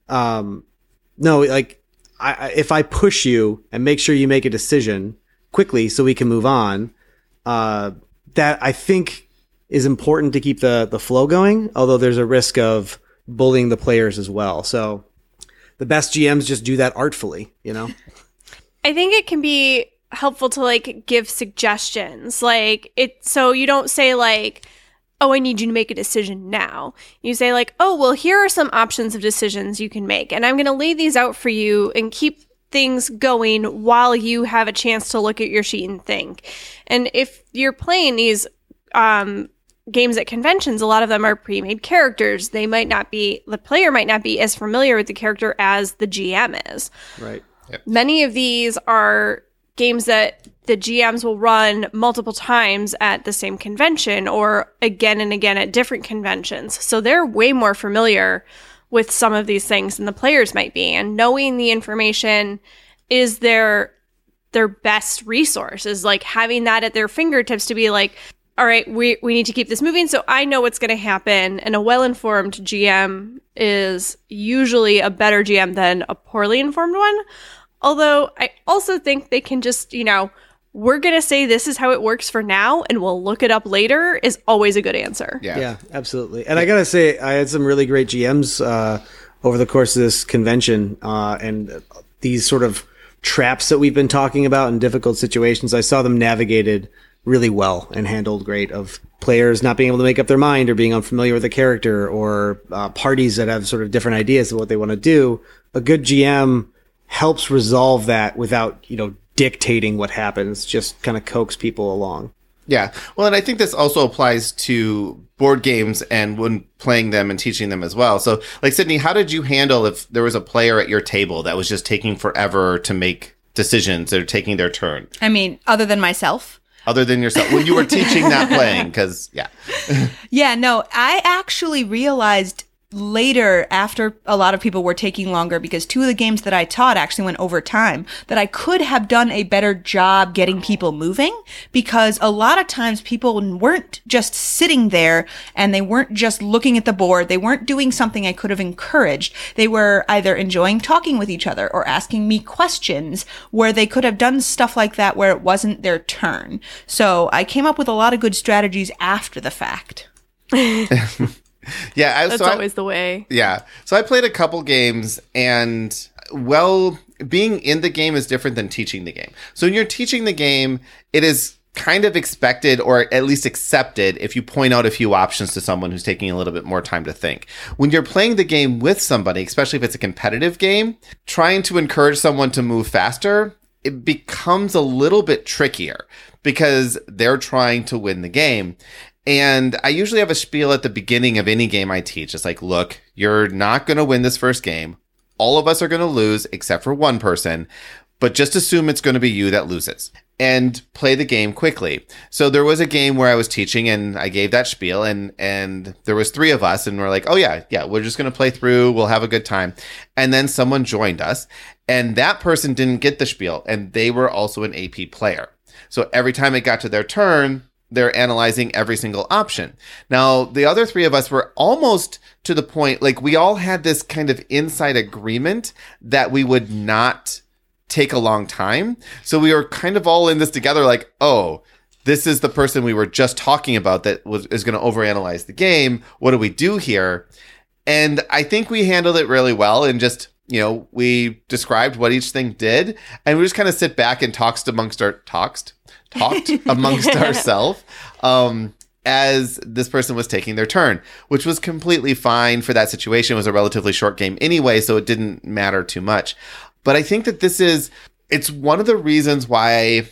[SPEAKER 3] Um, no, like I, I, if I push you and make sure you make a decision quickly so we can move on, uh, that I think is important to keep the, the flow going, although there's a risk of bullying the players as well. So the best G Ms just do that artfully, you know?
[SPEAKER 1] I think it can be helpful to like give suggestions. Like it, so you don't say like, oh, I need you to make a decision now. You say like, oh, well, here are some options of decisions you can make. And I'm going to lay these out for you and keep things going while you have a chance to look at your sheet and think. And if you're playing these um, games at conventions, a lot of them are pre-made characters. They might not be, the player might not be as familiar with the character as the G M is.
[SPEAKER 3] Right.
[SPEAKER 4] Yep.
[SPEAKER 1] Many of these are games that the G Ms will run multiple times at the same convention or again and again at different conventions. So they're way more familiar with some of these things than the players might be. And knowing the information is their their best resource, is like having that at their fingertips to be like, all right, we, we need to keep this moving so I know what's going to happen. And a well-informed G M is usually a better G M than a poorly informed one. Although I also think they can just, you know, we're going to say this is how it works for now and we'll look it up later is always a good answer.
[SPEAKER 4] Yeah.
[SPEAKER 3] Yeah, absolutely. And I got to say, I had some really great G Ms uh, over the course of this convention, uh, and these sort of traps that we've been talking about in difficult situations, I saw them navigated really well and handled great, of players not being able to make up their mind or being unfamiliar with a character, or uh, parties that have sort of different ideas of what they want to do. A good G M helps resolve that without, you know, dictating what happens, just kind of coax people along.
[SPEAKER 4] Yeah. Well, and I think this also applies to board games and when playing them and teaching them as well. So, like, Sydney, how did you handle if there was a player at your table that was just taking forever to make decisions or taking their turn?
[SPEAKER 2] I mean, other than myself.
[SPEAKER 4] Other than yourself, when you were teaching, not playing, because, yeah.
[SPEAKER 2] Yeah, no, I actually realized later, after a lot of people were taking longer, because two of the games that I taught actually went over time, that I could have done a better job getting people moving, because a lot of times people weren't just sitting there and they weren't just looking at the board. They weren't doing something I could have encouraged. They were either enjoying talking with each other or asking me questions where they could have done stuff like that where it wasn't their turn. So I came up with a lot of good strategies after the fact.
[SPEAKER 4] Yeah, I,
[SPEAKER 1] That's
[SPEAKER 4] so
[SPEAKER 1] always
[SPEAKER 4] I,
[SPEAKER 1] the way.
[SPEAKER 4] Yeah. So I played a couple games, and, well, being in the game is different than teaching the game. So when you're teaching the game, it is kind of expected, or at least accepted, if you point out a few options to someone who's taking a little bit more time to think. When you're playing the game with somebody, especially if it's a competitive game, trying to encourage someone to move faster, it becomes a little bit trickier because they're trying to win the game. And I usually have a spiel at the beginning of any game I teach. It's like, look, you're not going to win this first game. All of us are going to lose except for one person, but just assume it's going to be you that loses and play the game quickly. So there was a game where I was teaching and I gave that spiel, and, and there was three of us, and we're like, oh yeah, yeah, we're just going to play through. We'll have a good time. And then someone joined us, and that person didn't get the spiel, and they were also an A P player. So every time it got to their turn, they're analyzing every single option. Now, the other three of us were almost to the point, like, we all had this kind of inside agreement that we would not take a long time. So we were kind of all in this together, like, oh, this is the person we were just talking about that was is going to overanalyze the game. What do we do here? And I think we handled it really well, and just, you know, we described what each thing did, and we just kind of sit back and talked amongst our talked. talked amongst ourselves um, as this person was taking their turn, which was completely fine for that situation. It was a relatively short game anyway, so it didn't matter too much. But I think that this is, it's one of the reasons why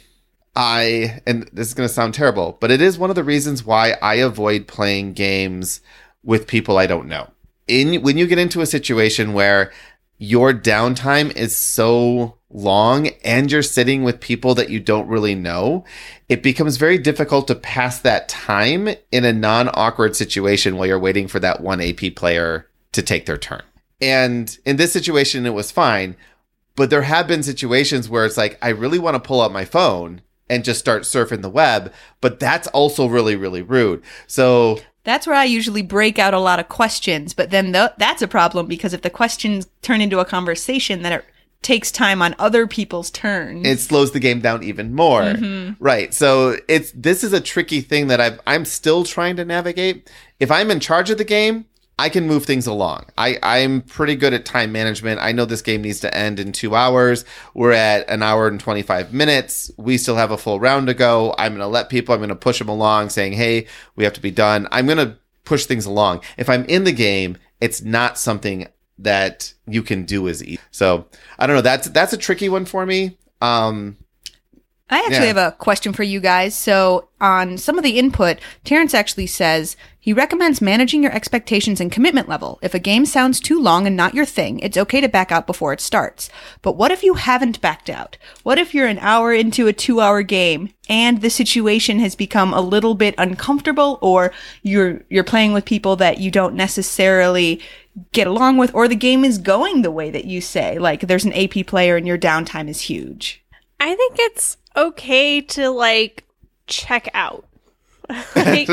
[SPEAKER 4] I, and this is going to sound terrible, but it is one of the reasons why I avoid playing games with people I don't know. In when you get into a situation where your downtime is so long and you're sitting with people that you don't really know, it becomes very difficult to pass that time in a non-awkward situation while you're waiting for that one A P player to take their turn. And in this situation, it was fine. But there have been situations where it's like, I really want to pull out my phone and just start surfing the web, but that's also really, really rude. So
[SPEAKER 2] that's where I usually break out a lot of questions, but then th- that's a problem, because if the questions turn into a conversation, then it takes time on other people's turns.
[SPEAKER 4] It slows the game down even more. Mm-hmm. Right. So it's this is a tricky thing that I've, I'm still trying to navigate. If I'm in charge of the game, I can move things along. I, I'm pretty good at time management. I know this game needs to end in two hours. We're at an hour and twenty-five minutes. We still have a full round to go. I'm going to let people, I'm going to push them along saying, hey, we have to be done. I'm going to push things along. If I'm in the game, it's not something that you can do as easy. So I don't know. That's, that's a tricky one for me. Um,
[SPEAKER 2] I actually yeah. have a question for you guys. So on some of the input, Terrence actually says he recommends managing your expectations and commitment level. If a game sounds too long and not your thing, it's okay to back out before it starts. But what if you haven't backed out? What if you're an hour into a two hour game and the situation has become a little bit uncomfortable, or you're, you're playing with people that you don't necessarily get along with, or the game is going the way that you say, like there's an A P player and your downtime is huge?
[SPEAKER 1] I think it's okay to, like, check out. Like,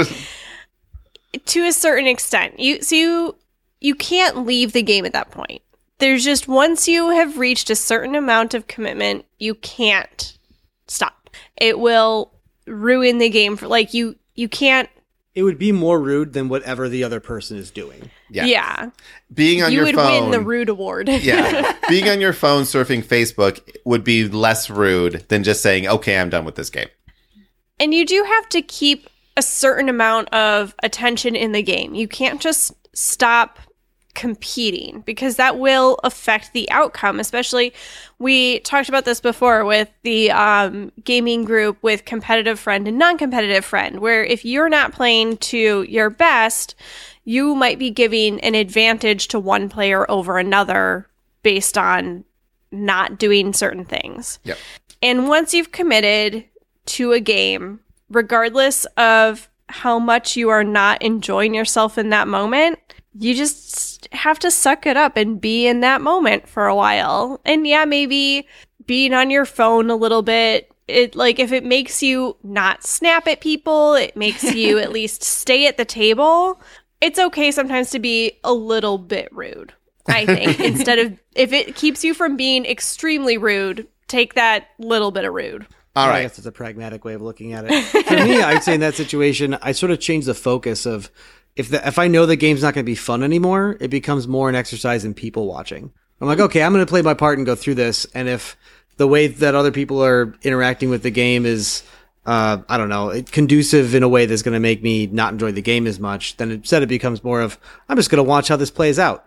[SPEAKER 1] to a certain extent. You so you you can't leave the game at that point. There's just, once you have reached a certain amount of commitment, you can't stop. it will ruin the game for like you you can't
[SPEAKER 3] It would be more rude than whatever the other person is doing.
[SPEAKER 4] Yeah.
[SPEAKER 1] yeah.
[SPEAKER 4] Being on
[SPEAKER 1] You
[SPEAKER 4] your
[SPEAKER 1] would
[SPEAKER 4] phone.
[SPEAKER 1] win the rude award.
[SPEAKER 4] Yeah. Being on your phone surfing Facebook would be less rude than just saying, okay, I'm done with this game.
[SPEAKER 1] And you do have to keep a certain amount of attention in the game. You can't just stop competing because that will affect the outcome. Especially, we talked about this before with the um, gaming group with competitive friend and non-competitive friend, where if you're not playing to your best, you might be giving an advantage to one player over another based on not doing certain things.
[SPEAKER 4] Yep.
[SPEAKER 1] And once you've committed to a game, regardless of how much you are not enjoying yourself in that moment, you just have to suck it up and be in that moment for a while. And yeah, maybe being on your phone a little bit, it like if it makes you not snap at people, it makes you at least stay at the table. It's okay sometimes to be a little bit rude, I think. Instead of, if it keeps you from being extremely rude, take that little bit of rude.
[SPEAKER 4] All
[SPEAKER 3] I
[SPEAKER 4] right.
[SPEAKER 3] guess it's a pragmatic way of looking at it. For me, I'd say in that situation, I sort of change the focus of if the, if I know the game's not going to be fun anymore, it becomes more an exercise in people watching. I'm like, okay, I'm going to play my part and go through this. And if the way that other people are interacting with the game is, uh, I don't know, conducive in a way that's going to make me not enjoy the game as much, then instead it becomes more of, I'm just going to watch how this plays out.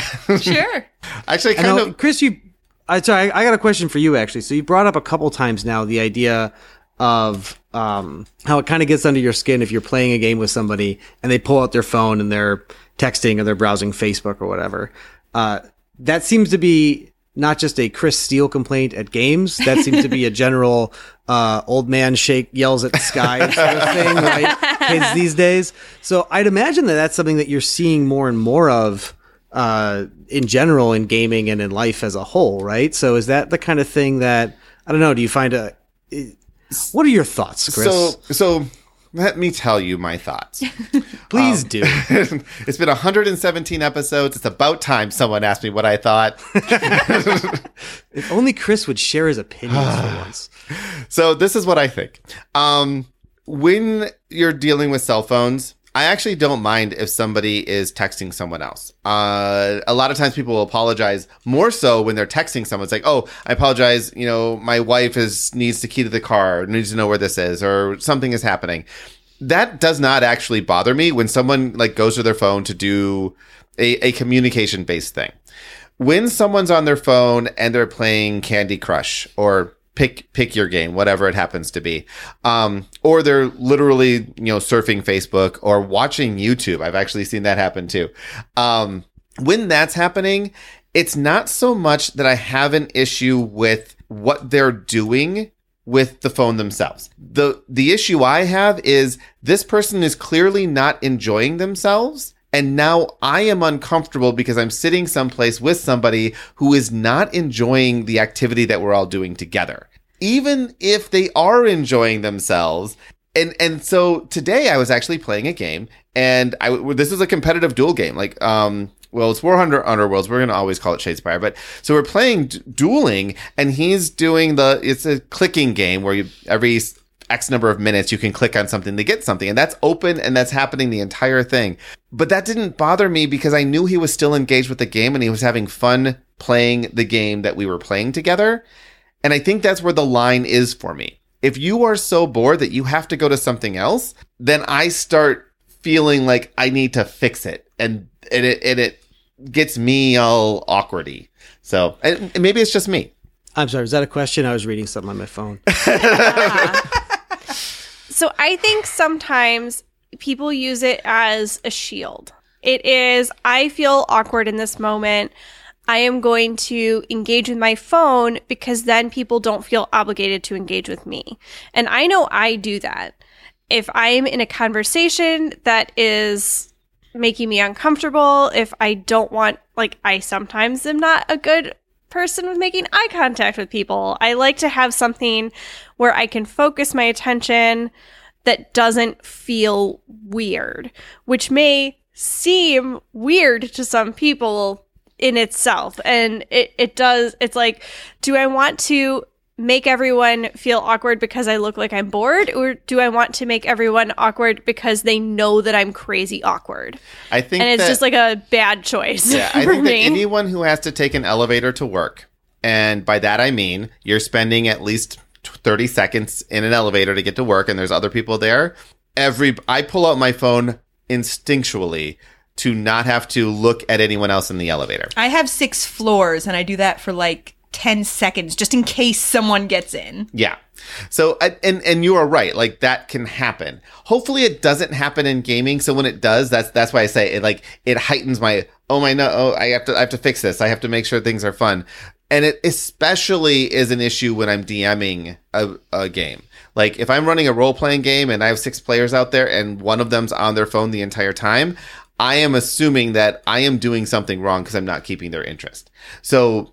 [SPEAKER 2] Sure.
[SPEAKER 4] Actually,
[SPEAKER 3] I
[SPEAKER 4] kind
[SPEAKER 3] know,
[SPEAKER 4] of.
[SPEAKER 3] Chris, you, I, sorry, I got a question for you actually. So you brought up a couple times now the idea of um, how it kind of gets under your skin if you're playing a game with somebody and they pull out their phone and they're texting or they're browsing Facebook or whatever. Uh, that seems to be not just a Chris Steele complaint at games. That seems to be a general uh, old man shake yells at the sky sort of thing, right? Kids these days. So I'd imagine that that's something that you're seeing more and more of uh, in general in gaming and in life as a whole, right? So is that the kind of thing that, I don't know, do you find a... What are your thoughts, Chris?
[SPEAKER 4] So, so let me tell you my thoughts.
[SPEAKER 3] Please
[SPEAKER 4] Um,
[SPEAKER 3] do.
[SPEAKER 4] It's been one hundred seventeen episodes. It's about time someone asked me what I thought.
[SPEAKER 3] If only Chris would share his opinions for once.
[SPEAKER 4] So this is what I think. Um, when you're dealing with cell phones, I actually don't mind if somebody is texting someone else. Uh, a lot of times people will apologize more so when they're texting someone. It's like, oh, I apologize. You know, my wife is needs the key to the car, needs to know where this is, or something is happening. That does not actually bother me when someone like goes to their phone to do a, a communication based thing. When someone's on their phone and they're playing Candy Crush or pick pick your game, whatever it happens to be, um, or they're literally you know surfing Facebook or watching YouTube. I've actually seen that happen too. Um, when that's happening, it's not so much that I have an issue with what they're doing with the phone themselves. The the issue I have is this person is clearly not enjoying themselves. And now I am uncomfortable because I'm sitting someplace with somebody who is not enjoying the activity that we're all doing together. Even if they are enjoying themselves. And and so today I was actually playing a game, and I this is a competitive duel game. Like, um, well, it's War Thunder Underworlds. We're going to always call it Shadespire. But so we're playing d- dueling, and he's doing the, it's a clicking game where you, every X number of minutes, you can click on something to get something. And that's open and that's happening the entire thing. But that didn't bother me because I knew he was still engaged with the game and he was having fun playing the game that we were playing together. And I think that's where the line is for me. If you are so bored that you have to go to something else, then I start feeling like I need to fix it. And, and, it, and it gets me all awkwardy. So and maybe it's just me.
[SPEAKER 3] I'm sorry, was that a question? I was reading something on my phone.
[SPEAKER 1] So I think sometimes people use it as a shield. It is, I feel awkward in this moment. I am going to engage with my phone because then people don't feel obligated to engage with me. And I know I do that. If I'm in a conversation that is making me uncomfortable, if I don't want, like, I sometimes am not a good person with making eye contact with people. I like to have something where I can focus my attention that doesn't feel weird, which may seem weird to some people in itself. And it, it does, it's like, do I want to make everyone feel awkward because I look like I'm bored, or do I want to make everyone awkward because they know that I'm crazy awkward?
[SPEAKER 4] I think
[SPEAKER 1] and it's
[SPEAKER 4] that,
[SPEAKER 1] just like a bad choice.
[SPEAKER 4] Yeah, I
[SPEAKER 1] for
[SPEAKER 4] think
[SPEAKER 1] me.
[SPEAKER 4] that anyone who has to take an elevator to work, and by that I mean you're spending at least thirty seconds in an elevator to get to work, and there's other people there. Every I pull out my phone instinctually to not have to look at anyone else in the elevator.
[SPEAKER 2] I have six floors, and I do that for like ten seconds just in case someone gets in.
[SPEAKER 4] Yeah. So, and and you are right. Like, that can happen. Hopefully it doesn't happen in gaming. So when it does, that's that's why I say it, like, it heightens my, oh my, no, oh, I have to, I have to fix this. I have to make sure things are fun. And it especially is an issue when I'm DMing a, a game. Like, if I'm running a role-playing game and I have six players out there and one of them's on their phone the entire time, I am assuming that I am doing something wrong because I'm not keeping their interest. So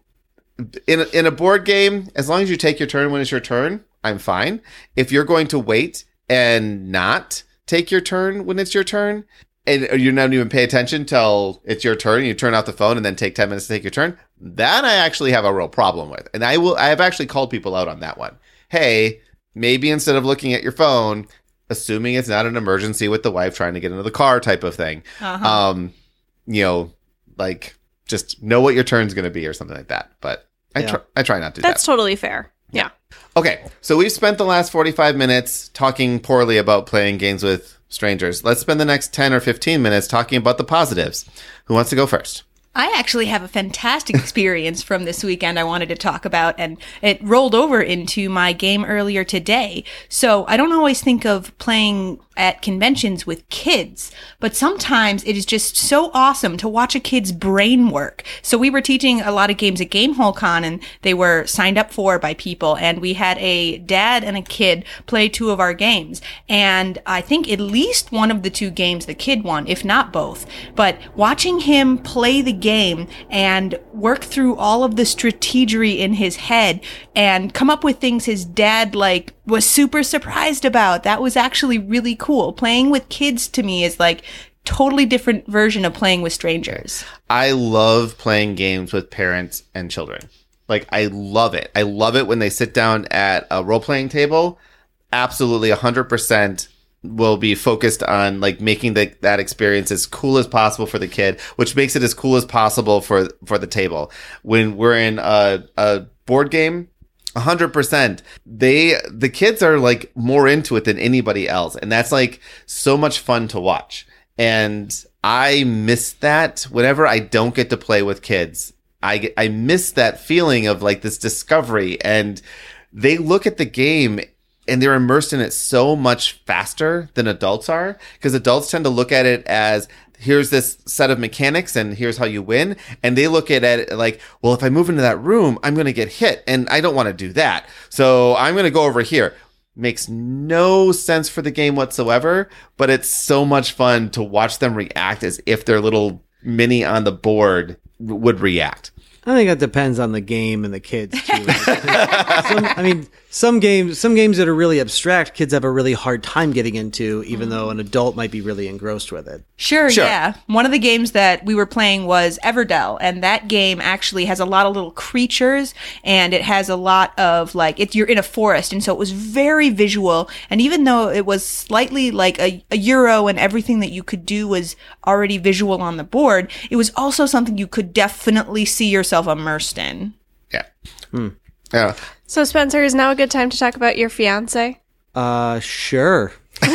[SPEAKER 4] in a, in a board game, as long as you take your turn when it's your turn, I'm fine. If you're going to wait and not take your turn when it's your turn, and you're not even pay attention till it's your turn, you turn out the phone and then take ten minutes to take your turn, that I actually have a real problem with. And I will, I have actually called people out on that one. Hey, maybe instead of looking at your phone, assuming it's not an emergency with the wife trying to get into the car type of thing,
[SPEAKER 2] Uh-huh.
[SPEAKER 4] um, you know, like, just know what your turn's going to be or something like that. But I,
[SPEAKER 3] Yeah.
[SPEAKER 4] try, I try not to do
[SPEAKER 1] That's
[SPEAKER 4] that.
[SPEAKER 1] totally fair. Yeah.
[SPEAKER 4] Okay, so we've spent the last forty-five minutes talking poorly about playing games with strangers. Let's spend the next ten or fifteen minutes talking about the positives. Who wants to go first?
[SPEAKER 2] I actually have a fantastic experience from this weekend I wanted to talk about, and it rolled over into my game earlier today. So I don't always think of playing at conventions with kids, but sometimes it is just so awesome to watch a kid's brain work. So we were teaching a lot of games at Gamehole Con, and they were signed up for by people, and we had a dad and a kid play two of our games. And I think at least one of the two games the kid won, if not both. But watching him play the game and work through all of the strategery in his head and come up with things his dad like was super surprised about, that was actually really cool. Playing with kids to me is like totally different version of playing with strangers.
[SPEAKER 4] I love playing games with parents and children. Like, I love it. I love it when they sit down at a role-playing table. Absolutely one hundred percent will be focused on like making the, that experience as cool as possible for the kid, which makes it as cool as possible for for the table. When we're in a, a board game, one hundred percent they the kids are like more into it than anybody else, and that's like so much fun to watch. And I miss that whenever I don't get to play with kids. I get, I miss that feeling of like this discovery, and they look at the game and they're immersed in it so much faster than adults are, because adults tend to look at it as, here's this set of mechanics and here's how you win. And they look at it like, well, if I move into that room, I'm going to get hit and I don't want to do that. So I'm going to go over here. Makes no sense for the game whatsoever, but it's so much fun to watch them react as if their little mini on the board would react.
[SPEAKER 3] I think that depends on the game and the kids too. some, I mean, some games, some games that are really abstract, kids have a really hard time getting into, even though an adult might be really engrossed with it.
[SPEAKER 2] Sure,
[SPEAKER 4] Sure.
[SPEAKER 2] yeah. One of the games that we were playing was Everdell, and that game actually has a lot of little creatures, and it has a lot of like, it, you're in a forest, and so it was very visual. And even though it was slightly like a, a Euro and everything that you could do was already visual on the board, it was also something you could definitely see yourself immersed in.
[SPEAKER 4] Yeah. Yeah.
[SPEAKER 1] So, Spencer, is now a good time to talk about your fiance?
[SPEAKER 3] Uh, sure. uh,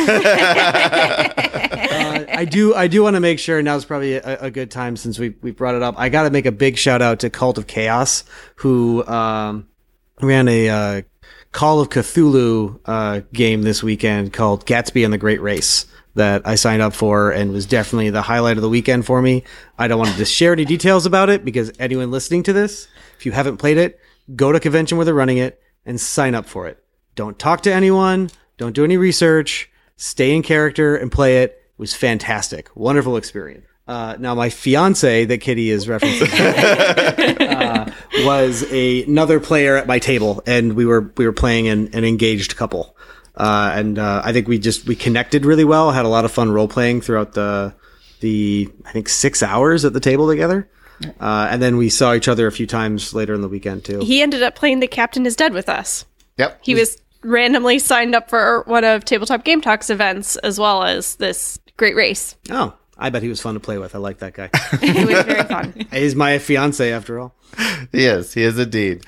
[SPEAKER 3] I do. I do want to make sure now's probably a, a good time since we we brought it up. I got to make a big shout out to Cult of Chaos, who um, ran a uh, Call of Cthulhu uh, game this weekend called Gatsby and the Great Race that I signed up for and was definitely the highlight of the weekend for me. I don't want to just share any details about it because anyone listening to this, if you haven't played it, go to a convention where they're running it and sign up for it. Don't talk to anyone. Don't do any research. Stay in character and play it. It was fantastic. Wonderful experience. Uh, now, my fiance that Kitty is referencing uh, was a, another player at my table, and we were we were playing an, an engaged couple. Uh, and uh, I think we just we connected really well. Had a lot of fun role playing throughout the the I think six hours at the table together. Uh, and then we saw each other a few times later in the weekend too.
[SPEAKER 1] He ended up playing The Captain is Dead with us.
[SPEAKER 4] Yep.
[SPEAKER 1] He was randomly signed up for one of Tabletop Game Talk's events as well as this great race.
[SPEAKER 3] Oh, I bet he was fun to play with. I like that guy.
[SPEAKER 1] It was very fun.
[SPEAKER 3] He's my fiance after all.
[SPEAKER 4] He is. He is indeed.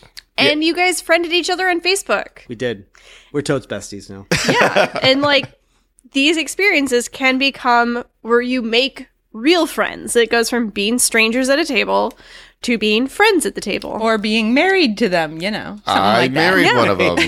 [SPEAKER 1] And you guys friended each other on Facebook.
[SPEAKER 3] We did. We're totes besties now.
[SPEAKER 1] Yeah. And like these experiences can become where you make real friends. It goes from being strangers at a table to being friends at the table.
[SPEAKER 2] Or being married to them, you know. Something
[SPEAKER 4] I
[SPEAKER 2] like
[SPEAKER 4] married
[SPEAKER 1] Yeah.
[SPEAKER 4] one of them.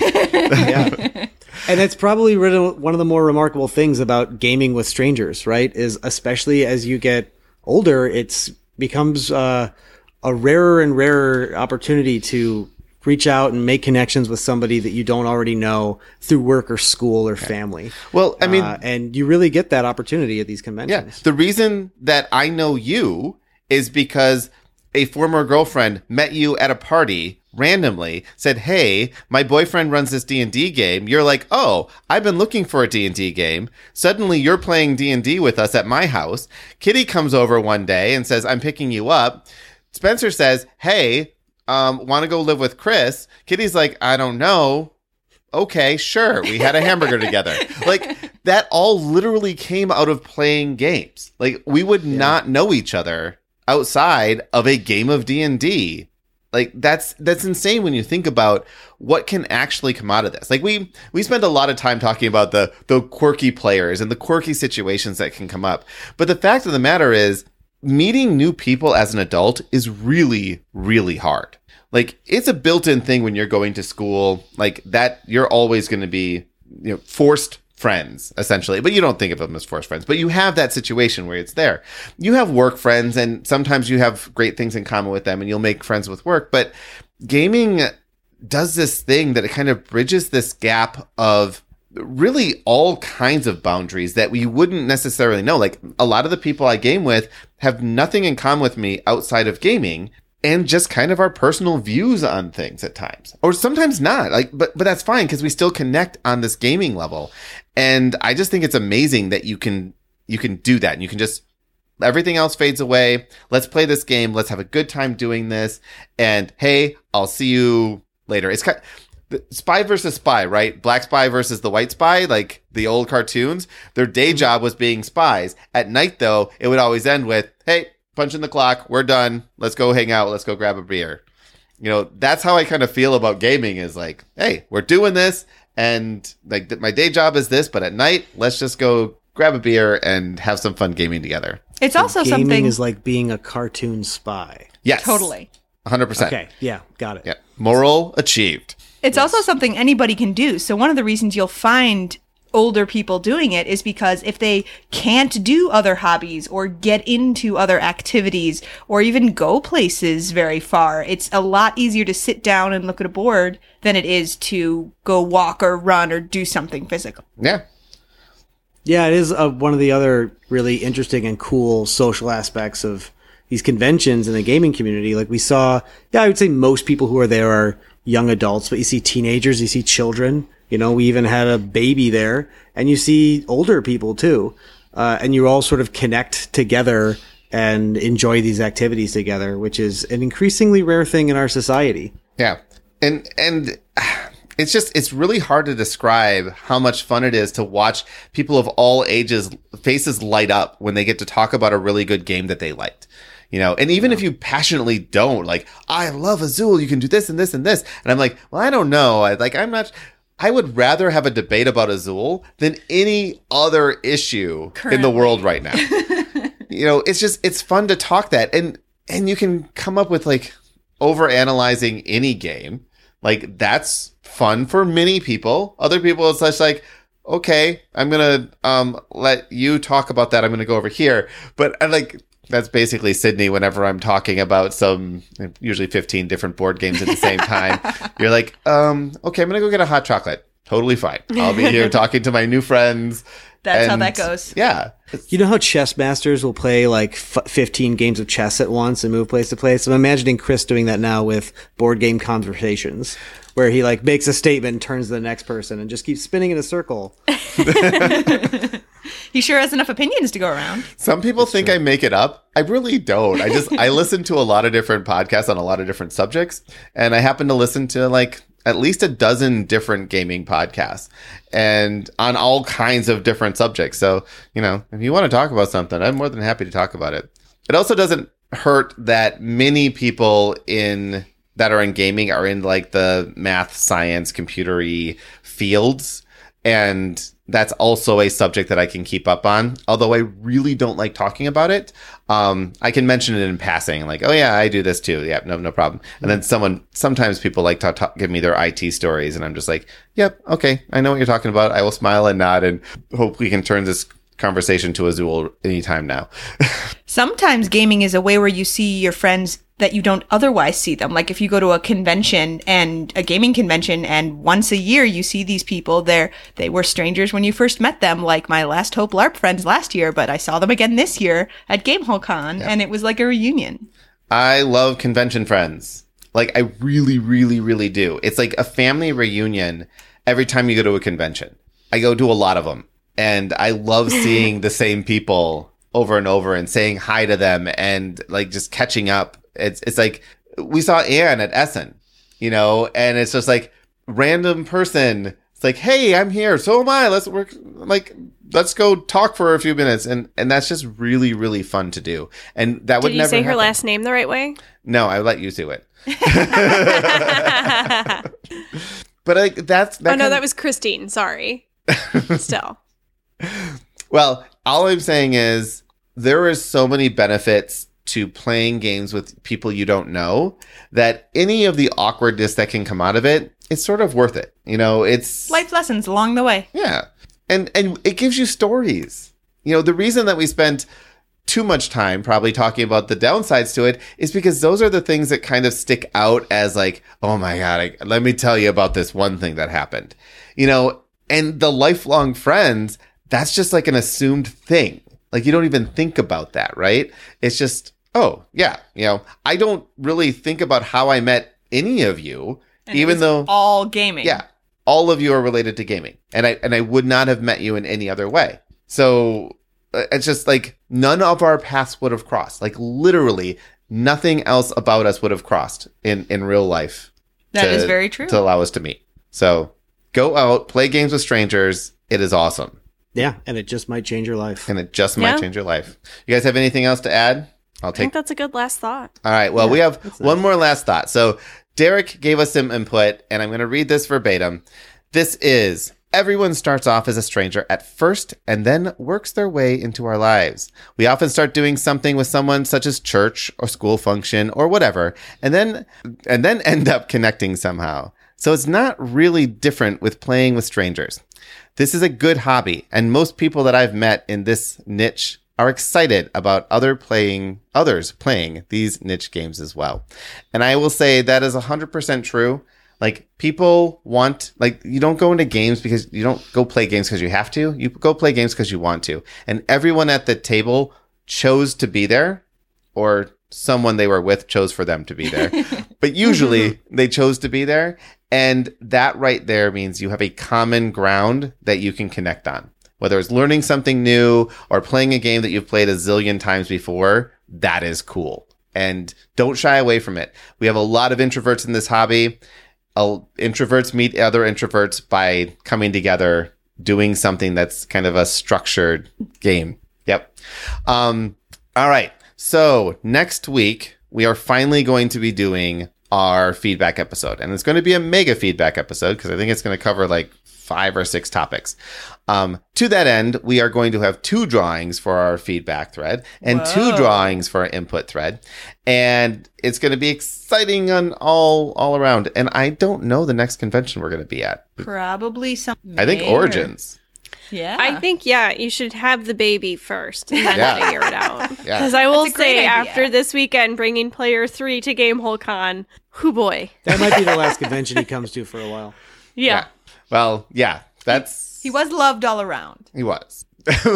[SPEAKER 3] Yeah. And that's probably really one of the more remarkable things about gaming with strangers, right? Is especially as you get older, it's becomes uh, a rarer and rarer opportunity to reach out and make connections with somebody that you don't already know through work or school or family.
[SPEAKER 4] Well, I mean,
[SPEAKER 3] Uh, and you really get that opportunity at these
[SPEAKER 4] yeah.
[SPEAKER 3] conventions.
[SPEAKER 4] The reason that I know you is because a former girlfriend met you at a party randomly, said, hey, my boyfriend runs this D and D game. You're like, oh, I've been looking for a D and D game. Suddenly you're playing D and D with us at my house. Kitty comes over one day and says, I'm picking you up. Spencer says, hey, um, want to go live with Chris? Kitty's like, I don't know. Okay, sure. We had a hamburger together. Like, that all literally came out of playing games. Like, we would not know each other outside of a game of D and D. Like, that's that's insane when you think about what can actually come out of this. Like, we we spend a lot of time talking about the the quirky players and the quirky situations that can come up. But the fact of the matter is, meeting new people as an adult is really, really hard. Like, it's a built-in thing when you're going to school, like that, you're always going to be, you know, forced friends, essentially. But you don't think of them as forced friends. But you have that situation where it's there. You have work friends, and sometimes you have great things in common with them, and you'll make friends with work. But gaming does this thing that it kind of bridges this gap of really all kinds of boundaries that we wouldn't necessarily know. Like, a lot of the people I game with have nothing in common with me outside of gaming, and just kind of our personal views on things at times, or sometimes not. Like, but but that's fine because we still connect on this gaming level. And I just think it's amazing that you can you can do that, and you can just, everything else fades away. Let's play this game. Let's have a good time doing this. And hey, I'll see you later. It's kind of, spy versus spy, right? Black spy versus the white spy, like the old cartoons. Their day job was being spies. At night, though, it would always end with, hey, punch in the clock. We're done. Let's go hang out. Let's go grab a beer. You know, that's how I kind of feel about gaming, is like, hey, we're doing this. And like th- my day job is this, but at night, let's just go grab a beer and have some fun gaming together.
[SPEAKER 2] It's also
[SPEAKER 3] Gaming
[SPEAKER 2] something...
[SPEAKER 3] is like being a cartoon spy.
[SPEAKER 4] Yes.
[SPEAKER 2] Totally.
[SPEAKER 4] one hundred percent.
[SPEAKER 3] Okay. Yeah. Got it.
[SPEAKER 4] Yeah. Moral achieved.
[SPEAKER 2] It's also something anybody can do. So one of the reasons you'll find older people doing it is because if they can't do other hobbies or get into other activities or even go places very far, it's a lot easier to sit down and look at a board than it is to go walk or run or do something physical.
[SPEAKER 4] Yeah.
[SPEAKER 3] Yeah, it is uh, one of the other really interesting and cool social aspects of these conventions in the gaming community. Like we saw, yeah, I would say most people who are there are young adults, but you see teenagers, you see children. You know, we even had a baby there, and you see older people too. Uh, and you all sort of connect together and enjoy these activities together, which is an increasingly rare thing in our society.
[SPEAKER 4] Yeah. And, and it's just, it's really hard to describe how much fun it is to watch people of all ages faces light up when they get to talk about a really good game that they liked. You know, and even yeah. if you passionately don't, like, I love Azul, you can do this and this and this. And I'm like, well, I don't know. I, like, I'm not, I would rather have a debate about Azul than any other issue Currently. in the world right now. You know, it's just, it's fun to talk that. And, and you can come up with like over analyzing any game. Like, that's fun for many people. Other people, it's just like, okay, I'm going to um, let you talk about that. I'm going to go over here. But I like, that's basically Sydney whenever I'm talking about some, usually fifteen different board games at the same time. You're like, um, okay, I'm going to go get a hot chocolate. Totally fine. I'll be here talking to my new friends.
[SPEAKER 2] That's how
[SPEAKER 4] and-
[SPEAKER 2] that goes.
[SPEAKER 4] Yeah.
[SPEAKER 3] You know how chess masters will play like f- fifteen games of chess at once and move place to place? I'm imagining Chris doing that now with board game conversations, where he like makes a statement and turns to the next person and just keeps spinning in a circle.
[SPEAKER 2] He sure has enough opinions to go around.
[SPEAKER 4] Some people think I make it up. I really don't. I just, I listen to a lot of different podcasts on a lot of different subjects. And I happen to listen to like at least a dozen different gaming podcasts and on all kinds of different subjects. So, you know, if you want to talk about something, I'm more than happy to talk about it. It also doesn't hurt that many people in that are in gaming are in like the math, science, computery fields. And that's also a subject that I can keep up on. Although I really don't like talking about it. Um, I can mention it in passing, like, oh yeah, I do this too. Yeah, no, no problem. And then someone, sometimes people like to talk, give me their I T stories, and I'm just like, yep, okay, I know what you're talking about. I will smile and nod, and hope we can turn this conversation to a Zool anytime now.
[SPEAKER 2] Sometimes gaming is a way where you see your friends that you don't otherwise see them. Like if you go to a convention and a gaming convention and once a year you see these people there, they were strangers when you first met them, like my Last Hope LARP friends last year, but I saw them again this year at GameholeCon and it was like a reunion.
[SPEAKER 4] I love convention friends. Like I really, really, really do. It's like a family reunion every time you go to a convention. I go to a lot of them and I love seeing the same people over and over and saying hi to them and like just catching up. It's it's like we saw Anne at Essen, you know, and it's just like random person. It's like, hey, I'm here. So am I. Let's work. Like, let's go talk for a few minutes. And and that's just really, really fun to do. And that would
[SPEAKER 1] Did you
[SPEAKER 4] never
[SPEAKER 1] say her
[SPEAKER 4] happen.
[SPEAKER 1] last name the right way?
[SPEAKER 4] No, I let you do it. But like that's that
[SPEAKER 1] oh, no,
[SPEAKER 4] kind
[SPEAKER 1] that
[SPEAKER 4] of-
[SPEAKER 1] was Christine. Sorry. Still.
[SPEAKER 4] Well, all I'm saying is there is so many benefits to playing games with people you don't know that any of the awkwardness that can come out of it, it's sort of worth it. You know, it's
[SPEAKER 2] Life lessons along the way.
[SPEAKER 4] yeah. And and it gives you stories. You know, the reason that we spent too much time probably talking about the downsides to it is because those are the things that kind of stick out as like, oh my God, I, let me tell you about this one thing that happened. You know, and the lifelong friends, that's just like an assumed thing. Like you don't even think about that, right? It's just, oh yeah, you know, I don't really think about how I met any of you,
[SPEAKER 2] And it
[SPEAKER 4] even
[SPEAKER 2] was
[SPEAKER 4] though
[SPEAKER 2] all gaming.
[SPEAKER 4] yeah, all of you are related to gaming, and I and I would not have met you in any other way. So uh, it's just like none of our paths would have crossed. Like literally, nothing else about us would have crossed in in real life.
[SPEAKER 2] That
[SPEAKER 4] to-
[SPEAKER 2] is very true.
[SPEAKER 4] To allow us to meet. So go out, play games with strangers. It is awesome,
[SPEAKER 3] Yeah, and it just might change your life.
[SPEAKER 4] and it just might
[SPEAKER 1] Yeah.
[SPEAKER 4] change your life. You guys have anything else to add? I'll
[SPEAKER 1] I
[SPEAKER 4] take
[SPEAKER 1] think that's a good last thought.
[SPEAKER 4] All right. Well,
[SPEAKER 3] Yeah,
[SPEAKER 4] we have
[SPEAKER 3] that's
[SPEAKER 4] one
[SPEAKER 3] nice.
[SPEAKER 4] more last thought. So Derek gave us some input, and I'm going to read this verbatim. This is, everyone starts off as a stranger at first and then works their way into our lives. We often start doing something with someone such as church or school function or whatever, and then and then end up connecting somehow. So it's not really different with playing with strangers. This is a good hobby, and most people that I've met in this niche are excited about other playing others playing these niche games as well. And I will say that is one hundred percent true. Like people want, like you don't go into games because you don't go play games because you have to. You go play games because you want to. And everyone at the table chose to be there, or someone they were with chose for them to be there. But usually they chose to be there. And that right there means you have a common ground that you can connect on. Whether it's learning something new or playing a game that you've played a zillion times before, that is cool. And don't shy away from it. We have a lot of introverts in this hobby. Uh, introverts meet other introverts by coming together, doing something that's kind of a structured game. Yep. Um, all right. So next week, we are finally going to be doing our feedback episode. And it's going to be a mega feedback episode because I think it's going to cover like five or six topics. Um, to that end, we are going to have two drawings for our feedback thread and
[SPEAKER 2] Whoa.
[SPEAKER 4] two drawings for our input thread. And it's going to be exciting on all, all around. And I don't know the next convention we're going to be at.
[SPEAKER 2] Probably some.
[SPEAKER 4] I think
[SPEAKER 2] May or-
[SPEAKER 4] Origins.
[SPEAKER 2] Yeah.
[SPEAKER 1] I think, yeah, you should have the baby first and then
[SPEAKER 4] Yeah.
[SPEAKER 1] figure it out.
[SPEAKER 4] Yeah.
[SPEAKER 1] Because I will
[SPEAKER 2] That's a great
[SPEAKER 1] say,
[SPEAKER 2] idea.
[SPEAKER 1] after this weekend, bringing player three to GameholeCon, whoo boy.
[SPEAKER 3] That might be the last convention he comes to for a while.
[SPEAKER 1] Yeah.
[SPEAKER 4] Well, yeah, that's
[SPEAKER 2] He was loved all around.
[SPEAKER 4] he was.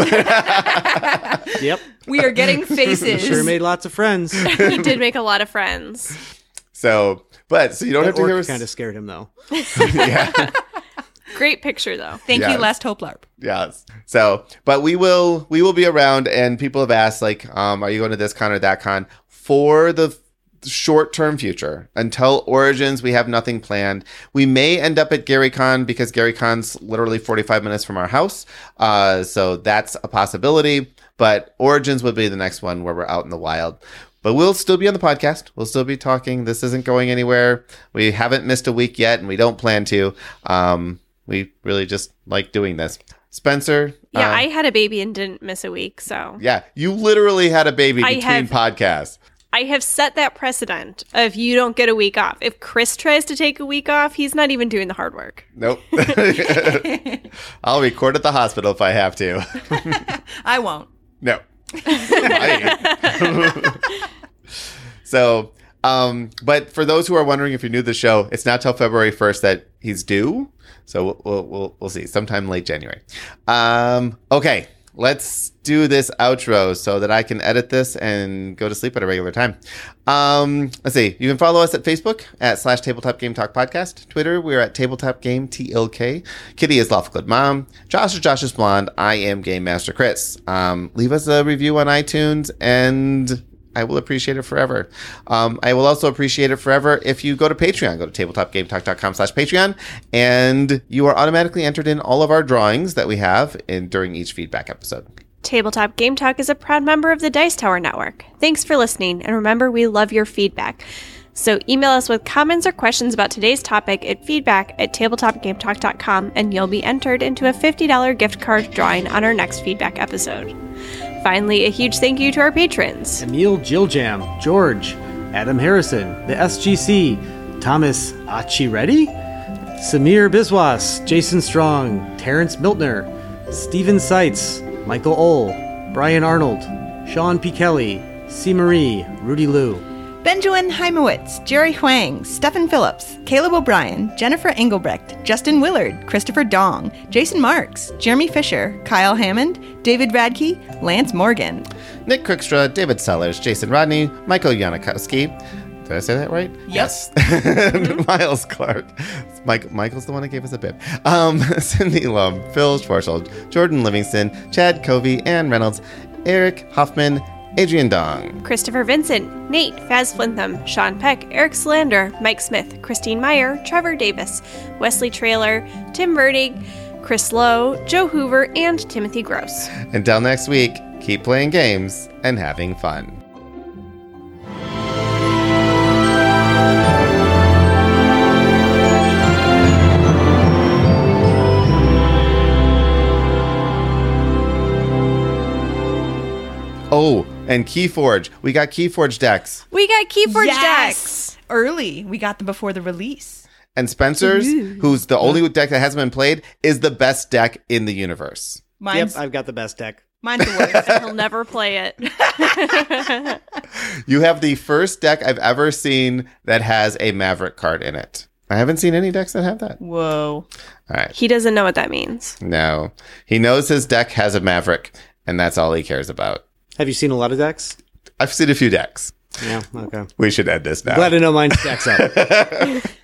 [SPEAKER 3] Yep.
[SPEAKER 2] We are getting faces.
[SPEAKER 3] Sure made lots of friends.
[SPEAKER 1] He did make a lot of friends.
[SPEAKER 4] So, but so you don't
[SPEAKER 3] That
[SPEAKER 4] have to hear
[SPEAKER 3] orc
[SPEAKER 4] us.
[SPEAKER 3] kind of scared him, though.
[SPEAKER 4] Yeah.
[SPEAKER 1] Great picture, though.
[SPEAKER 2] Thank
[SPEAKER 4] Yes.
[SPEAKER 2] you, Last Hope LARP.
[SPEAKER 4] Yes. So, but we will we will be around, and people have asked, like, um, are you going to this con or that con for the short term future until Origins? We have nothing planned. We may end up at GaryCon because GaryCon's literally forty-five minutes from our house, uh, so that's a possibility. But Origins would be the next one where we're out in the wild. But we'll still be on the podcast. We'll still be talking. This isn't going anywhere. We haven't missed a week yet, and we don't plan to. Um, we really just like doing this. Spencer?
[SPEAKER 1] Yeah,
[SPEAKER 4] uh,
[SPEAKER 1] I had a baby and didn't miss a week, so
[SPEAKER 4] Yeah, you literally had a baby
[SPEAKER 1] I
[SPEAKER 4] between
[SPEAKER 1] have-
[SPEAKER 4] podcasts.
[SPEAKER 1] I have set that precedent of you don't get a week off. If Chris tries to take a week off, he's not even doing the hard work.
[SPEAKER 4] Nope. I'll record at the hospital if I have to.
[SPEAKER 2] I won't.
[SPEAKER 4] No. So, um, but for those who are wondering if you're new to the show, it's not till February first that he's due. So we'll we'll we'll, we'll see sometime late January. Um, okay, let's do this outro so that I can edit this and go to sleep at a regular time. Um, let's see. You can follow us at Facebook at slash Tabletop Game Talk Podcast. Twitter, we're at Tabletop Game T L K. Kitty is Lawful Good Mom. Josh is Josh is Blonde. I am Game Master Chris. Um, leave us a review on iTunes and I will appreciate it forever. Um, I will also appreciate it forever if you go to Patreon. Go to tabletopgametalk.com slash Patreon, and you are automatically entered in all of our drawings that we have in during each feedback episode.
[SPEAKER 1] Tabletop Game Talk is a proud member of the Dice Tower Network. Thanks for listening, and remember, we love your feedback. So email us with comments or questions about today's topic at feedback at tabletopgametalk dot com, and you'll be entered into a fifty dollars gift card drawing on our next feedback episode. Finally, a huge thank you to our patrons.
[SPEAKER 3] Emil Jiljam, George, Adam Harrison, the S G C, Thomas Achireddy, Samir Biswas, Jason Strong, Terrence Miltner, Stephen Seitz, Michael Ohl, Brian Arnold, Sean P. Kelly, C. Marie, Rudy Liu,
[SPEAKER 2] Benjamin Heimowitz, Jerry Huang, Stephen Phillips, Caleb O'Brien, Jennifer Engelbrecht, Justin Willard, Christopher Dong, Jason Marks, Jeremy Fisher, Kyle Hammond, David Radke, Lance Morgan,
[SPEAKER 4] Nick Crickstra, David Sellers, Jason Rodney, Michael Yanikowski. Did I say that right? Yes. Miles Clark. Mike, Michael's the one that gave us a bib. Um, Cindy Lum, Phil Schwartzel, Jordan Livingston, Chad Covey, Ann Reynolds, Eric Hoffman, Adrian Dong,
[SPEAKER 1] Christopher Vincent, Nate, Faz Flintham, Sean Peck, Eric Slander, Mike Smith, Christine Meyer, Trevor Davis, Wesley Trailer, Tim Verdig, Chris Lowe, Joe Hoover, and Timothy Gross.
[SPEAKER 4] Until next week, keep playing games and having fun. Oh, and Keyforge. We got Keyforge decks.
[SPEAKER 1] We got Keyforge
[SPEAKER 2] Yes!
[SPEAKER 1] decks.
[SPEAKER 2] Early. We got them before the release.
[SPEAKER 4] And Spencer's, who's the only deck that hasn't been played, is the best deck in the universe.
[SPEAKER 2] Mine's,
[SPEAKER 3] Yep, I've got the best deck.
[SPEAKER 2] mine's the worst.
[SPEAKER 1] He'll never play it.
[SPEAKER 4] You have the first deck I've ever seen that has a Maverick card in it. I haven't seen any decks that have that.
[SPEAKER 2] Whoa.
[SPEAKER 4] All right.
[SPEAKER 1] He doesn't know what that means.
[SPEAKER 4] No. He knows his deck has a Maverick, and that's all he cares about.
[SPEAKER 3] Have you seen a lot of decks?
[SPEAKER 4] I've seen a few decks.
[SPEAKER 3] Yeah, okay.
[SPEAKER 4] We should end this now.
[SPEAKER 3] Glad to know mine stacks up.